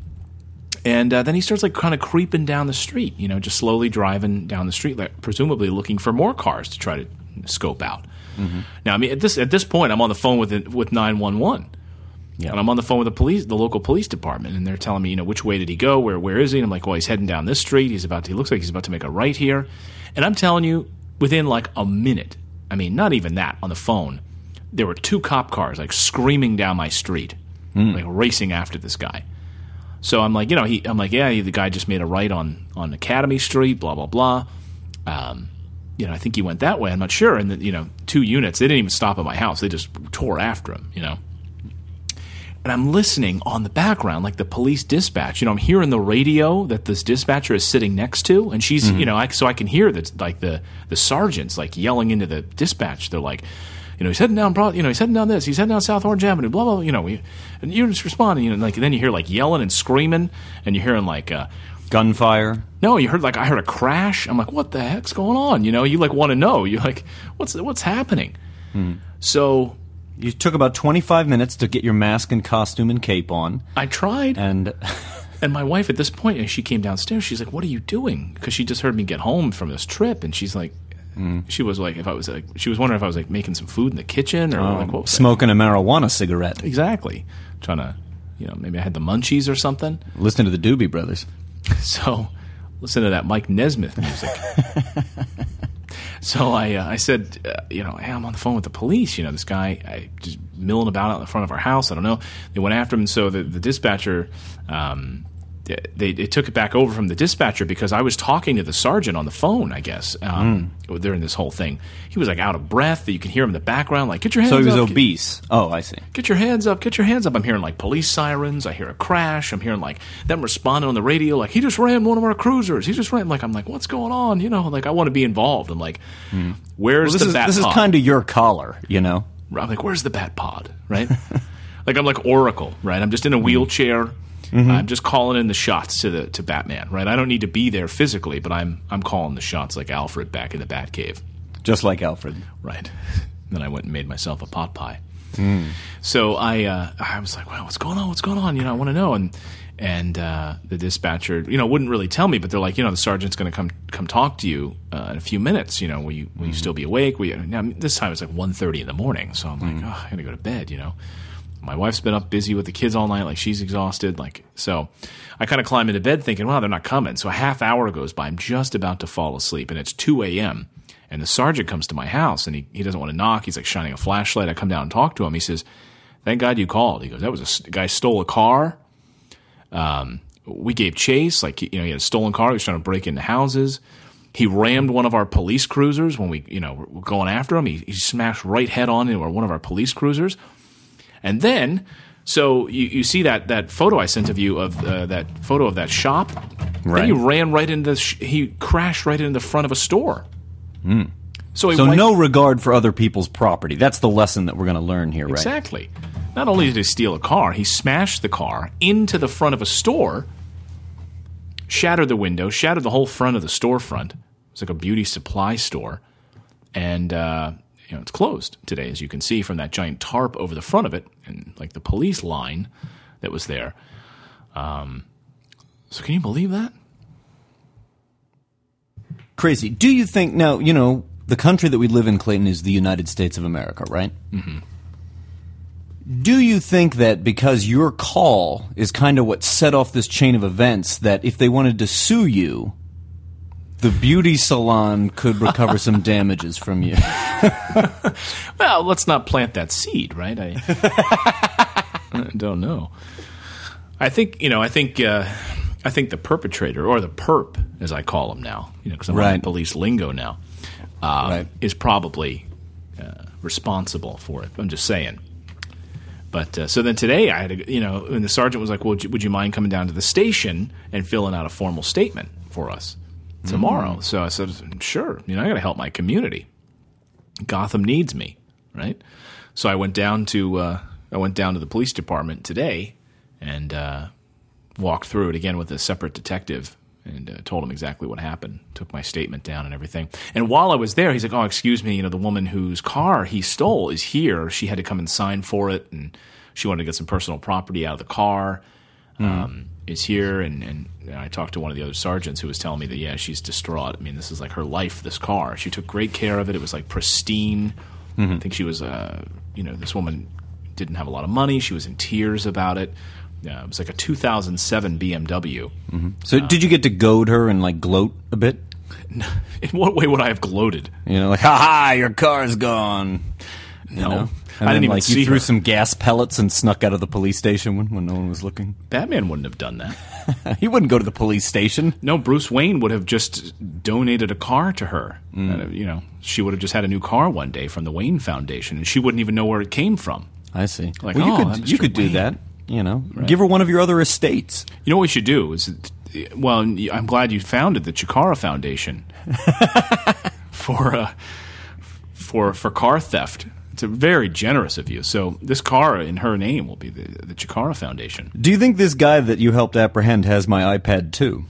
And uh, then he starts, like, kind of creeping down the street, you know, just slowly driving down the street, like, presumably looking for more cars to try to scope out. Mm-hmm. Now, I mean, at this at this point, I'm on the phone with it, with nine one one. Yeah. And I'm on the phone with the police, the local police department, and they're telling me, you know, which way did he go? Where where is he? And I'm like, well, he's heading down this street. He's about to, he looks like he's about to make a right here. And I'm telling you, within, like, a minute, I mean, not even that, on the phone, there were two cop cars, like, screaming down my street, mm. like, racing after this guy. So I'm like, you know, he, I'm like, yeah, the guy just made a right on, on Academy Street, blah, blah, blah. Um, you know, I think he went that way. I'm not sure. And, the, you know, two units, they didn't even stop at my house. They just tore after him, you know. And I'm listening on the background, like the police dispatch. You know, I'm hearing the radio that this dispatcher is sitting next to. And she's, mm-hmm. you know, I, so I can hear that, like, the, the sergeants, like, yelling into the dispatch. They're like, you know, he's heading down, you know, he's heading down this, he's heading down South Orange Avenue, blah, blah, blah, you know, we, and you're just responding, you know, like, and then you hear, like, yelling and screaming, and you're hearing, like, uh, gunfire. No, you heard, like, I heard a crash. I'm like, what the heck's going on? You know, you, like, want to know. You're like, what's what's happening? Hmm. So you took about twenty-five minutes to get your mask and costume and cape on. I tried. And and my wife, at this point, she came downstairs, she's like, what are you doing? Because she just heard me get home from this trip, and she's like, Mm. She was like, if I was like, she was wondering if I was like making some food in the kitchen or oh, like what was smoking that? a marijuana cigarette. Exactly, trying to, you know, maybe I had the munchies or something. Listen to the Doobie Brothers. So, listen to that Mike Nesmith music. So I, uh, I said, uh, you know, hey, I'm on the phone with the police. You know, this guy I, just milling about out in front of our house. I don't know. They went after him, and so the, the dispatcher. Um, They, they took it back over from the dispatcher because I was talking to the sergeant on the phone, I guess, um, mm. during this whole thing. He was, like, out of breath. You can hear him in the background, like, get your hands up. So he was up. obese. Get, oh, I see. Get your hands up. Get your hands up. I'm hearing, like, police sirens. I hear a crash. I'm hearing, like, them responding on the radio, like, he just ran one of our cruisers. He just ran. Like, I'm like, what's going on? You know, like, I want to be involved. I'm like, mm. where's well, this the is, bat This pod? is kind of your collar, you know? I'm like, where's the bat pod, right? Like, I'm like Oracle, right? I'm just in a wheelchair. Mm-hmm. I'm just calling in the shots to the to Batman, right? I don't need to be there physically, but I'm I'm calling the shots like Alfred back in the Batcave. Just like Alfred. Right. Then I went and made myself a pot pie. Mm. So I uh, I was like, well, what's going on? What's going on? You know, I want to know. And and uh, the dispatcher, you know, wouldn't really tell me, but they're like, you know, the sergeant's going to come come talk to you uh, in a few minutes. You know, will you will you still be awake? Will you, now, this time it's like one thirty in the morning, so I'm like, mm. oh, I got to go to bed, you know. My wife's been up busy with the kids all night, like she's exhausted. Like so, I kind of climb into bed thinking, well, they're not coming. So a half hour goes by. I'm just about to fall asleep, and it's two a.m., and the sergeant comes to my house, and he, he doesn't want to knock. He's like shining a flashlight. I come down and talk to him. He says, thank God you called. He goes, that was a, a guy stole a car. Um, we gave chase. Like, you know, he had a stolen car. He was trying to break into houses. He rammed one of our police cruisers when we, you know, were going after him. He, he smashed right head on into one of our police cruisers. And then, so you, you see that, that photo I sent of you of uh, that photo of that shop. Right. Then he ran right into the sh- he crashed right into the front of a store. Mm. So, he so wiped- no regard for other people's property. That's the lesson that we're going to learn here, right? Exactly. Not only did he steal a car, he smashed the car into the front of a store, shattered the window, shattered the whole front of the storefront. It was like a beauty supply store. And, uh, you know, it's closed today, as you can see from that giant tarp over the front of it and, like, the police line that was there. Um, so can you believe that? Crazy. Do you think, now, you know, the country that we live in, Clayton, is the United States of America, right? Mm-hmm. Do you think that because your call is kind of what set off this chain of events, that if they wanted to sue you, the beauty salon could recover some damages from you? Well, let's not plant that seed, right? I, I don't know. I think, you know, I think uh, I think the perpetrator, or the perp, as I call him now, you know, because I'm right. on police lingo now, uh, right. is probably uh, responsible for it. I'm just saying. But uh, so then today I had, to, you know, and the sergeant was like, well, would you, would you mind coming down to the station and filling out a formal statement for us tomorrow? Mm. So I said, sure. You know, I got to help my community. Gotham needs me, right? So I went down to uh, I went down to the police department today and uh, walked through it again with a separate detective and uh, told him exactly what happened. Took my statement down and everything. And while I was there, he's like, oh, excuse me, you know, the woman whose car he stole is here. She had to come and sign for it, and she wanted to get some personal property out of the car. Mm. Um, is here, and, and I talked to one of the other sergeants who was telling me that, yeah, she's distraught. I mean, this is like her life, this car. She took great care of it. It was like pristine. Mm-hmm. I think she was, uh, you know, this woman didn't have a lot of money. She was in tears about it. Uh, it was like a two thousand seven B M W. Mm-hmm. So uh, did you get to goad her and, like, gloat a bit? In what way would I have gloated? You know, like, ha-ha, your car's gone. No. You know? I then, didn't even like, see you threw her. some gas pellets and snuck out of the police station when, when no one was looking. Batman wouldn't have done that. He wouldn't go to the police station. No, Bruce Wayne would have just donated a car to her. Mm. Uh, you know, she would have just had a new car one day from the Wayne Foundation, and she wouldn't even know where it came from. I see. Like, well, you oh, could that you Mister could do Wayne. that. You know, Right. give her one of your other estates. You know what we should do is, well, I'm glad you founded the Chikara Foundation for uh, for for car theft. It's very generous of you. So this car in her name will be the, the Chikara Foundation. Do you think this guy that you helped apprehend has my iPad too?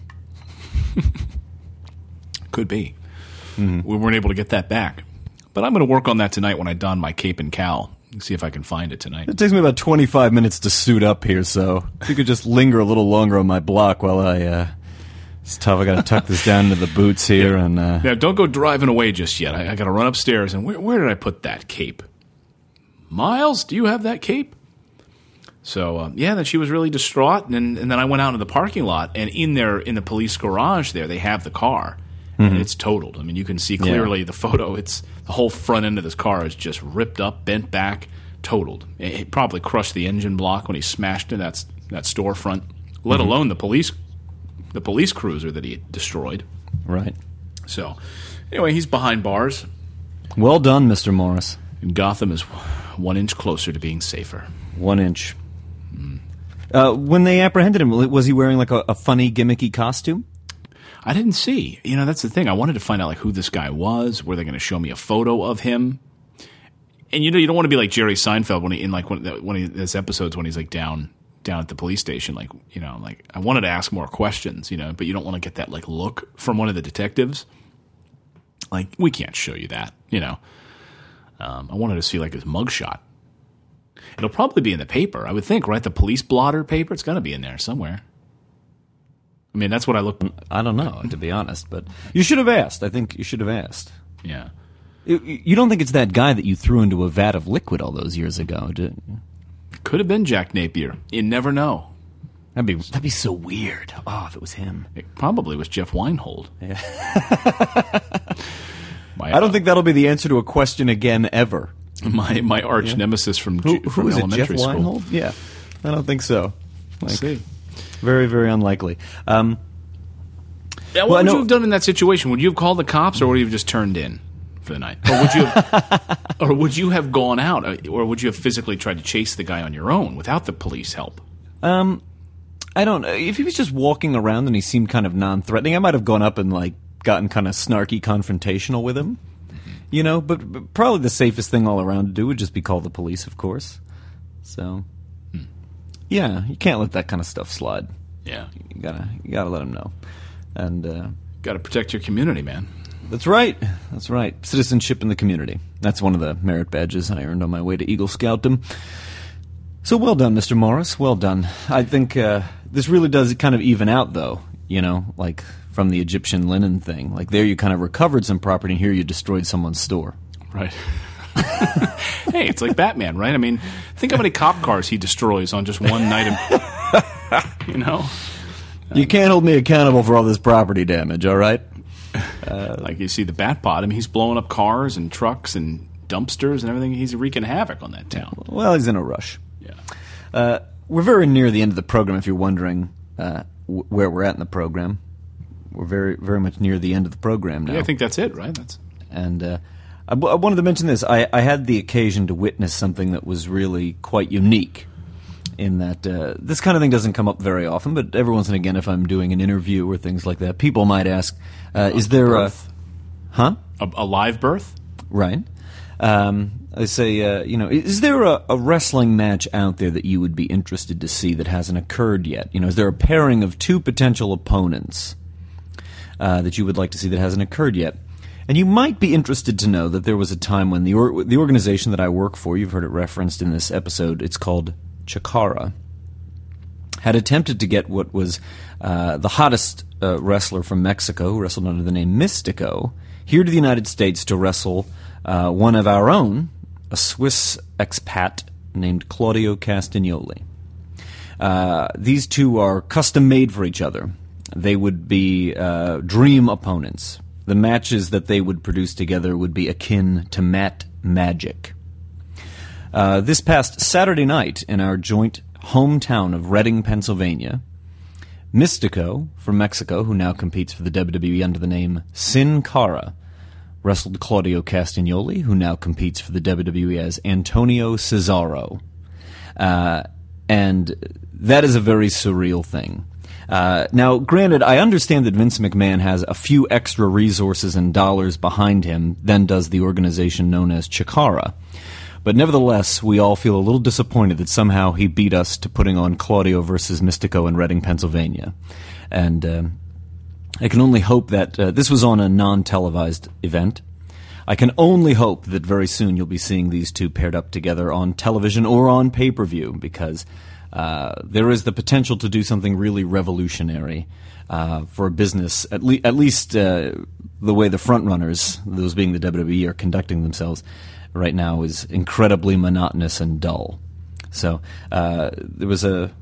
Could be. Mm-hmm. We weren't able to get that back. But I'm going to work on that tonight when I don my cape and cowl. See if I can find it tonight. It takes me about twenty-five minutes to suit up here, so if you could just linger a little longer on my block while I... Uh, it's tough. I got to tuck this down into the boots here. Yeah. and uh, Now, don't go driving away just yet. I, I got to run upstairs. And where, where did I put that cape? Miles, do you have that cape? So, uh, yeah, then she was really distraught. And, and then I went out in the parking lot, and in there, in the police garage there, they have the car. Mm-hmm. And it's totaled. I mean, you can see clearly yeah. the photo. It's the whole front end of this car is just ripped up, bent back, totaled. It, it probably crushed the engine block when he smashed in that that storefront. Let mm-hmm. alone the police, the police cruiser that he destroyed. Right. So, anyway, he's behind bars. Well done, Mister Morris. And Gotham is one inch closer to being safer. One inch. Mm. Uh, when they apprehended him, was he wearing like a, a funny, gimmicky costume? I didn't see. You know, that's the thing. I wanted to find out like who this guy was. Were they going to show me a photo of him? And you know, you don't want to be like Jerry Seinfeld when he in like one one of his episodes when he's like down down at the police station. Like, you know, like I wanted to ask more questions. You know, but you don't want to get that like look from one of the detectives. Like, we can't show you that. You know, um, I wanted to see like his mugshot. It'll probably be in the paper, I would think, right? The police blotter paper. It's going to be in there somewhere. I mean, that's what I look... I don't know, to be honest, but you should have asked. I think you should have asked. Yeah. You don't think it's that guy that you threw into a vat of liquid all those years ago, do you? Could have been Jack Napier. You never know. That'd be that'd be so weird. Oh, if it was him. It probably was Jeff Weinhold. Yeah. my, I don't uh, think that'll be the answer to a question again, ever. My my arch yeah. nemesis from, who, from who is elementary it, Jeff school. Weinhold? Yeah. I don't think so. Like, see. Very, very unlikely. Um, yeah, what well, would no, you have done in that situation? Would you have called the cops, or would you have just turned in for the night? Or would you have, or would you have gone out, or would you have physically tried to chase the guy on your own without the police help? Um, I don't know. If he was just walking around and he seemed kind of non-threatening, I might have gone up and like gotten kind of snarky confrontational with him. Mm-hmm. You know, but, but probably the safest thing all around to do would just be call the police, of course. So, hmm. yeah, you can't let that kind of stuff slide. Yeah. You gotta, you gotta let them know. And, uh... Gotta protect your community, man. That's right. That's right. Citizenship in the community. That's one of the merit badges I earned on my way to Eagle Scoutdom. So well done, Mister Morris. Well done. I think uh, this really does kind of even out, though. You know, like from the Egyptian linen thing. Like there you kind of recovered some property, and here you destroyed someone's store. Right. Hey, it's like Batman, right? I mean, think how many cop cars he destroys on just one night. Of, you know? You can't hold me accountable for all this property damage, all right? Uh, like you see the Batpod, I mean, he's blowing up cars and trucks and dumpsters and everything. He's wreaking havoc on that town. Well, he's in a rush. Yeah. Uh, we're very near the end of the program, if you're wondering uh, w- where we're at in the program. We're very, very much near the end of the program now. Yeah, I think that's it, right? That's. And uh, I, w- I wanted to mention this. I, I had the occasion to witness something that was really quite unique. In that uh, this kind of thing doesn't come up very often, but every once and again, if I'm doing an interview or things like that, people might ask, uh, "Is there birth? a, huh, a, a live birth?" Right. Um, I say, uh, you know, is there a, a wrestling match out there that you would be interested to see that hasn't occurred yet? You know, is there a pairing of two potential opponents uh, that you would like to see that hasn't occurred yet? And you might be interested to know that there was a time when the or- the organization that I work for, you've heard it referenced in this episode, it's called Chikara, had attempted to get what was uh, the hottest uh, wrestler from Mexico, who wrestled under the name Mystico, here to the United States to wrestle uh, one of our own, a Swiss expat named Claudio Castagnoli. Uh, these two are custom-made for each other. They would be uh, dream opponents. The matches that they would produce together would be akin to mat magic. Uh, this past Saturday night in our joint hometown of Reading, Pennsylvania, Mystico from Mexico, who now competes for the W W E under the name Sin Cara, wrestled Claudio Castagnoli, who now competes for the W W E as Antonio Cesaro. Uh, and that is a very surreal thing. Uh, now, granted, I understand that Vince McMahon has a few extra resources and dollars behind him than does the organization known as Chikara. But nevertheless, we all feel a little disappointed that somehow he beat us to putting on Claudio versus Mystico in Reading, Pennsylvania. And uh, I can only hope that uh, this was on a non-televised event. I can only hope that very soon you'll be seeing these two paired up together on television or on pay-per-view, because uh, there is the potential to do something really revolutionary uh, for a business, at, le- at least uh, the way the frontrunners, those being the W W E, are conducting themselves right now is incredibly monotonous and dull. So uh, there was a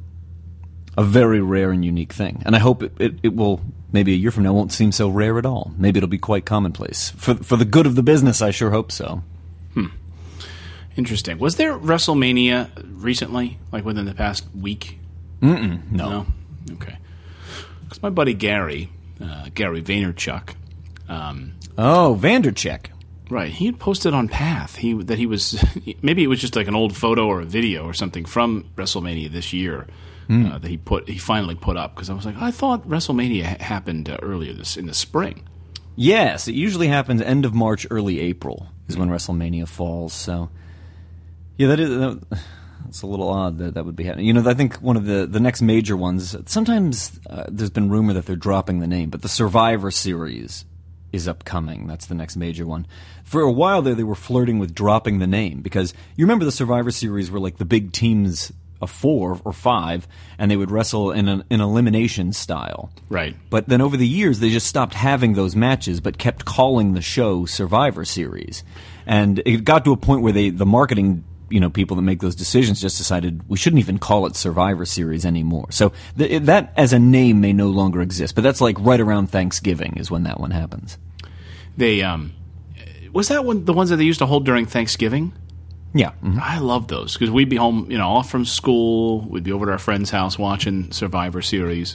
a very rare and unique thing. And I hope it, it, it will, maybe a year from now, won't seem so rare at all. Maybe it'll be quite commonplace. For for the good of the business, I sure hope so. Hmm. Interesting. Was there WrestleMania recently, like within the past week? Mm-mm, no. No? Okay. Because my buddy Gary, uh, Gary Vaynerchuk. Um, oh, Vandercheck. Right, he had posted on Path he that he was maybe it was just like an old photo or a video or something from WrestleMania this year mm. uh, that he put he finally put up, because I was like, I thought WrestleMania ha- happened uh, earlier this in the spring. Yes, it usually happens end of March, early April is when WrestleMania falls. So yeah, that is that, that's a little odd that that would be happening. You know, I think one of the the next major ones. Sometimes uh, there's been rumor that they're dropping the name, but the Survivor Series is upcoming. That's the next major one. For a while there, they were flirting with dropping the name, because you remember the Survivor Series were like the big teams of four or five, and they would wrestle in an, an elimination style. Right. But then over the years, they just stopped having those matches, but kept calling the show Survivor Series. And it got to a point where they, the marketing, you know, people that make those decisions just decided we shouldn't even call it Survivor Series anymore. So th- that as a name may no longer exist. But that's like right around Thanksgiving is when that one happens. They um, was that one the ones that they used to hold during Thanksgiving? Yeah, mm-hmm. I love those, because we'd be home, you know, off from school. We'd be over to our friend's house watching Survivor Series.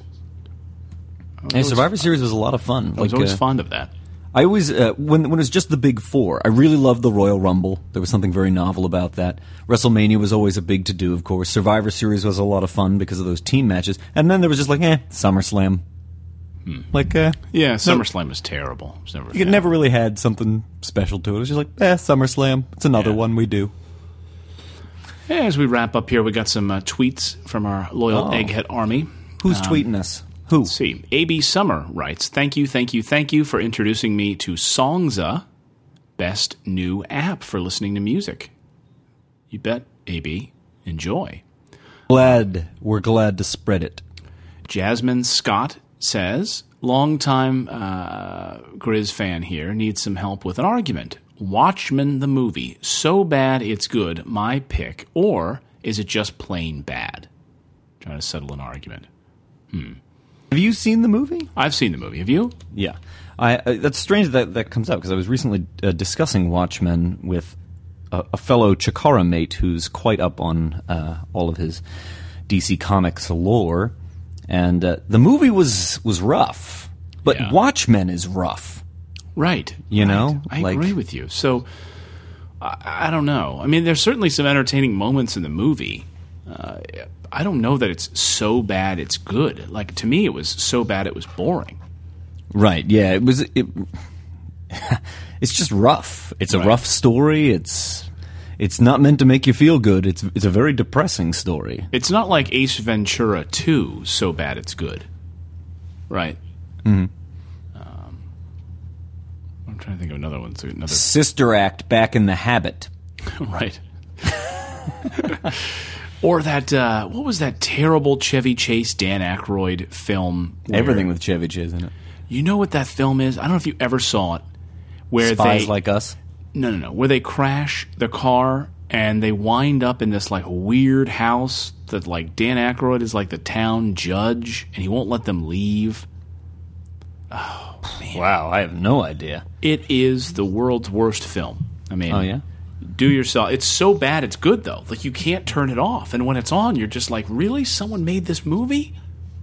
Hey, Survivor Series was a lot of fun. I was like, always uh, fond of that. I always, uh, when when it was just the big four, I really loved the Royal Rumble. There was something very novel about that. WrestleMania was always a big to-do, of course. Survivor Series was a lot of fun because of those team matches. And then there was just like, eh, SummerSlam. Hmm. Like, uh... Yeah, SummerSlam no, was terrible. It, was never it never really had something special to it. It was just like, eh, SummerSlam. It's another yeah. one we do. As we wrap up here, we got some uh, tweets from our loyal Oh. Egghead Army. Who's tweeting us? Who? Let's see. A B Summer writes, "Thank you, thank you, thank you for introducing me to Songza, best new app for listening to music." You bet, A B. Enjoy. Glad. We're glad to spread it. Jasmine Scott says, "Longtime uh, Grizz fan here, needs some help with an argument. Watchmen the movie, so bad it's good, my pick, or is it just plain bad?" Trying to settle an argument. Have you seen the movie? I've seen the movie. Have you? Yeah. I, uh, that's strange that that comes up because I was recently uh, discussing Watchmen with a, a fellow Chikara mate who's quite up on uh, all of his D C Comics lore, and uh, the movie was was rough, but Yeah. Watchmen is rough. Right. You right. know, I like- agree with you. So, I, I don't know. I mean, there's certainly some entertaining moments in the movie. Uh, I don't know that it's so bad it's good. Like, to me, it was so bad it was boring. Right? Yeah. It was. It, it's just rough. It's a Right. rough story. It's it's not meant to make you feel good. It's it's a very depressing story. It's not like Ace Ventura two, so bad it's good. Right? Mm-hmm. Um, I'm trying to think of another one. So another, Sister Act back in the habit. right. Or that, uh, what was that terrible Chevy Chase, Dan Aykroyd film? where- Everything with Chevy Chase in it. You know what that film is? I don't know if you ever saw it. Where Spies they, Like Us. No, no, no. Where they crash the car and they wind up in this like weird house that like Dan Aykroyd is like the town judge and he won't let them leave. Wow, I have no idea. It is the world's worst film. I mean, Oh yeah. do yourself. It's so bad it's good though. Like you can't turn it off. And when it's on, you're just like, really? Someone made this movie?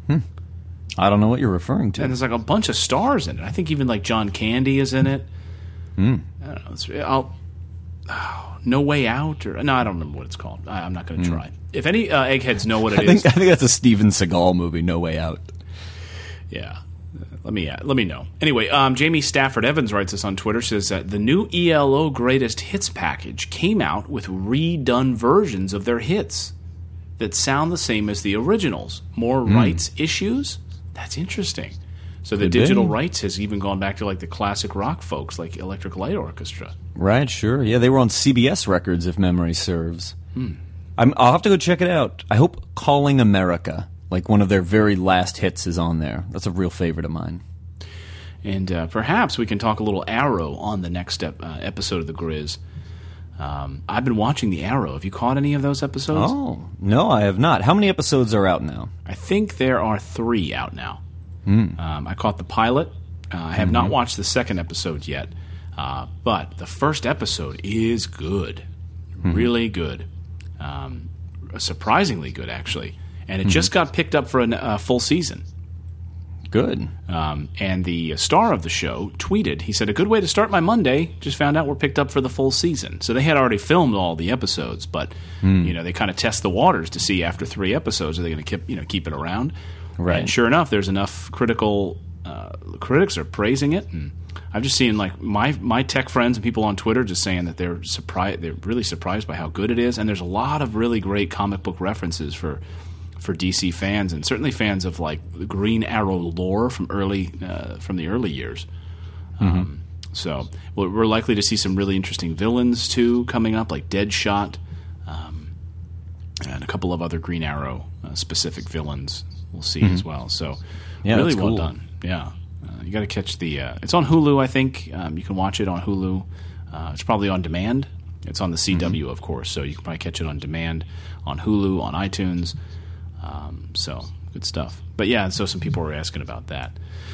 I don't know what you're referring to. And there's like a bunch of stars in it. I think even like John Candy is in it. Hmm. I don't know. It's, I'll, oh, No Way Out or no, I don't remember what it's called. I, I'm not going to try. If any uh, eggheads know what it Hmm. I is, think I think that's a Steven Seagal movie, No Way Out. yeah, uh, let me uh, let me know. Anyway, um, Jamie Stafford Evans writes us on Twitter, says that the new E L O Greatest Hits package came out with redone versions of their hits that sound the same as the originals. More rights issues. That's interesting. So the Could digital be. rights has even gone back to like the classic rock folks, like Electric Light Orchestra. Right, sure. Yeah, they were on C B S Records, if memory serves. I'm, I'll have to go check it out. I hope Calling America, like one of their very last hits, is on there. That's a real favorite of mine. And uh, perhaps we can talk a little Arrow on the next ep- uh, episode of The Grizz. Um, I've been watching The Arrow. Have you caught any of those episodes? Oh, no, I have not. How many episodes are out now? I think there are three out now. Hmm. Um, I caught the pilot. Uh, I have Mm-hmm. not watched the second episode yet. Uh, but the first episode is good. Mm-hmm. Really good. Um, surprisingly good, actually. And it Mm-hmm. just got picked up for a uh, full season. Good. Um, and the star of the show tweeted, he said, "A good way to start my Monday, just found out we're picked up for the full season." So they had already filmed all the episodes, but you know they kind of test the waters to see after three episodes, are they going to keep, you know, keep it around? Right. And sure enough, there's enough critical uh, critics are praising it. And I've just seen like my my tech friends and people on Twitter just saying that they're surprised, they're really surprised by how good it is. And there's a lot of really great comic book references for for D C fans and certainly fans of like the Green Arrow lore from early uh, from the early years. Um, so we're we're likely to see some really interesting villains too coming up, like Deadshot, um, and a couple of other Green Arrow uh, specific villains we'll see as well. So Yeah, really that's well cool. done. Yeah, uh, you got to catch the. Uh, it's on Hulu, I think. Um, you can watch it on Hulu. Uh, it's probably on demand. It's on the C W, of course, so you can probably catch it on demand on Hulu, on iTunes. Um, so good stuff. But yeah, so some people were asking about that.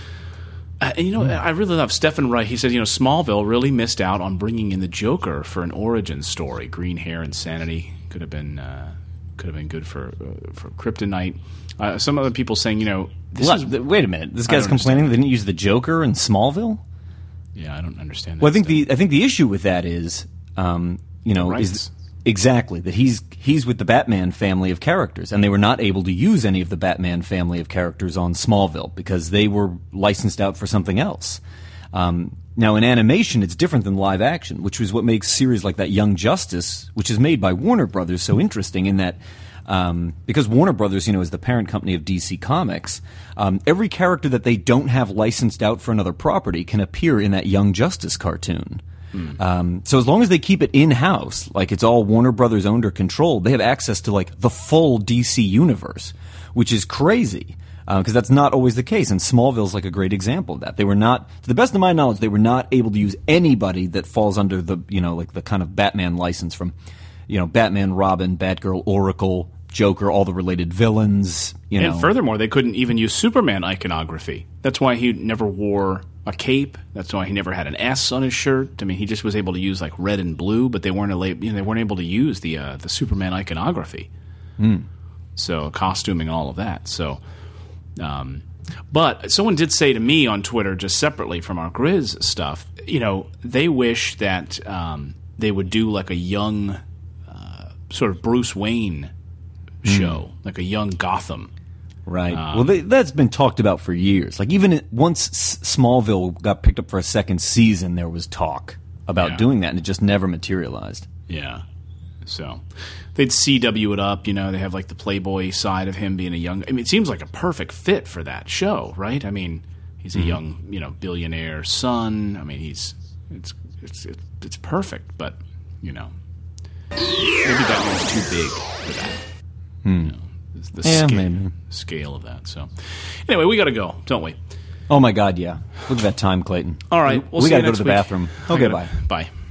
Uh, and you know, I really love Stephen Wright. He said, you know, Smallville really missed out on bringing in the Joker for an origin story. Green hair, insanity could have been uh, could have been good for uh, for Kryptonite. Uh, some other people saying, you know, this What? is Th- Wait a minute. This I guy's don't complaining they didn't use the Joker in Smallville? yeah, I don't understand that. Well, I think stuff. the I think the issue with that is, um, you know, rights. is exactly that he's he's with the Batman family of characters, and they were not able to use any of the Batman family of characters on Smallville because they were licensed out for something else. Um, now, in animation, it's different than live action, which is what makes series like that Young Justice, which is made by Warner Brothers, so interesting in that um, because Warner Brothers, you know, is the parent company of D C Comics, um, every character that they don't have licensed out for another property can appear in that Young Justice cartoon. Hmm. Um, so as long as they keep it in-house, like it's all Warner Brothers owned or controlled, they have access to like the full D C universe, which is crazy. Because uh, that's not always the case, and Smallville's like a great example of that. They were not, to the best of my knowledge, they were not able to use anybody that falls under the, you know, like the kind of Batman license from, you know, Batman, Robin, Batgirl, Oracle, Joker, all the related villains. You know, and furthermore, they couldn't even use Superman iconography. That's why he never wore a cape. That's why he never had an S on his shirt. I mean, he just was able to use like red and blue, but they weren't, a, you know, they weren't able to use the uh, the Superman iconography. Mm. So costuming, all of that. So. Um, but someone did say to me on Twitter, just separately from our Grizz stuff, you know, they wish that um, they would do like a young uh, sort of Bruce Wayne show, mm. like a young Gotham. Right. Um, well, they, that's been talked about for years. Like even it, once S- Smallville got picked up for a second season, there was talk about yeah. doing that, and it just never materialized. Yeah. So they'd C W it up, you know, they have like the Playboy side of him being a young, I mean, it seems like a perfect fit for that show, right? I mean, he's a mm-hmm. young, you know, billionaire son. I mean, he's, it's, it's, it's perfect, but, you know, maybe that one's too big for that. Hmm. You know, the yeah, scale, maybe. scale of that. So anyway, we got to go, don't we? Oh my God, yeah. Look at that time, Clayton. All right. We'll we see got you to go next to the week. bathroom. Okay, gotta, bye. Bye.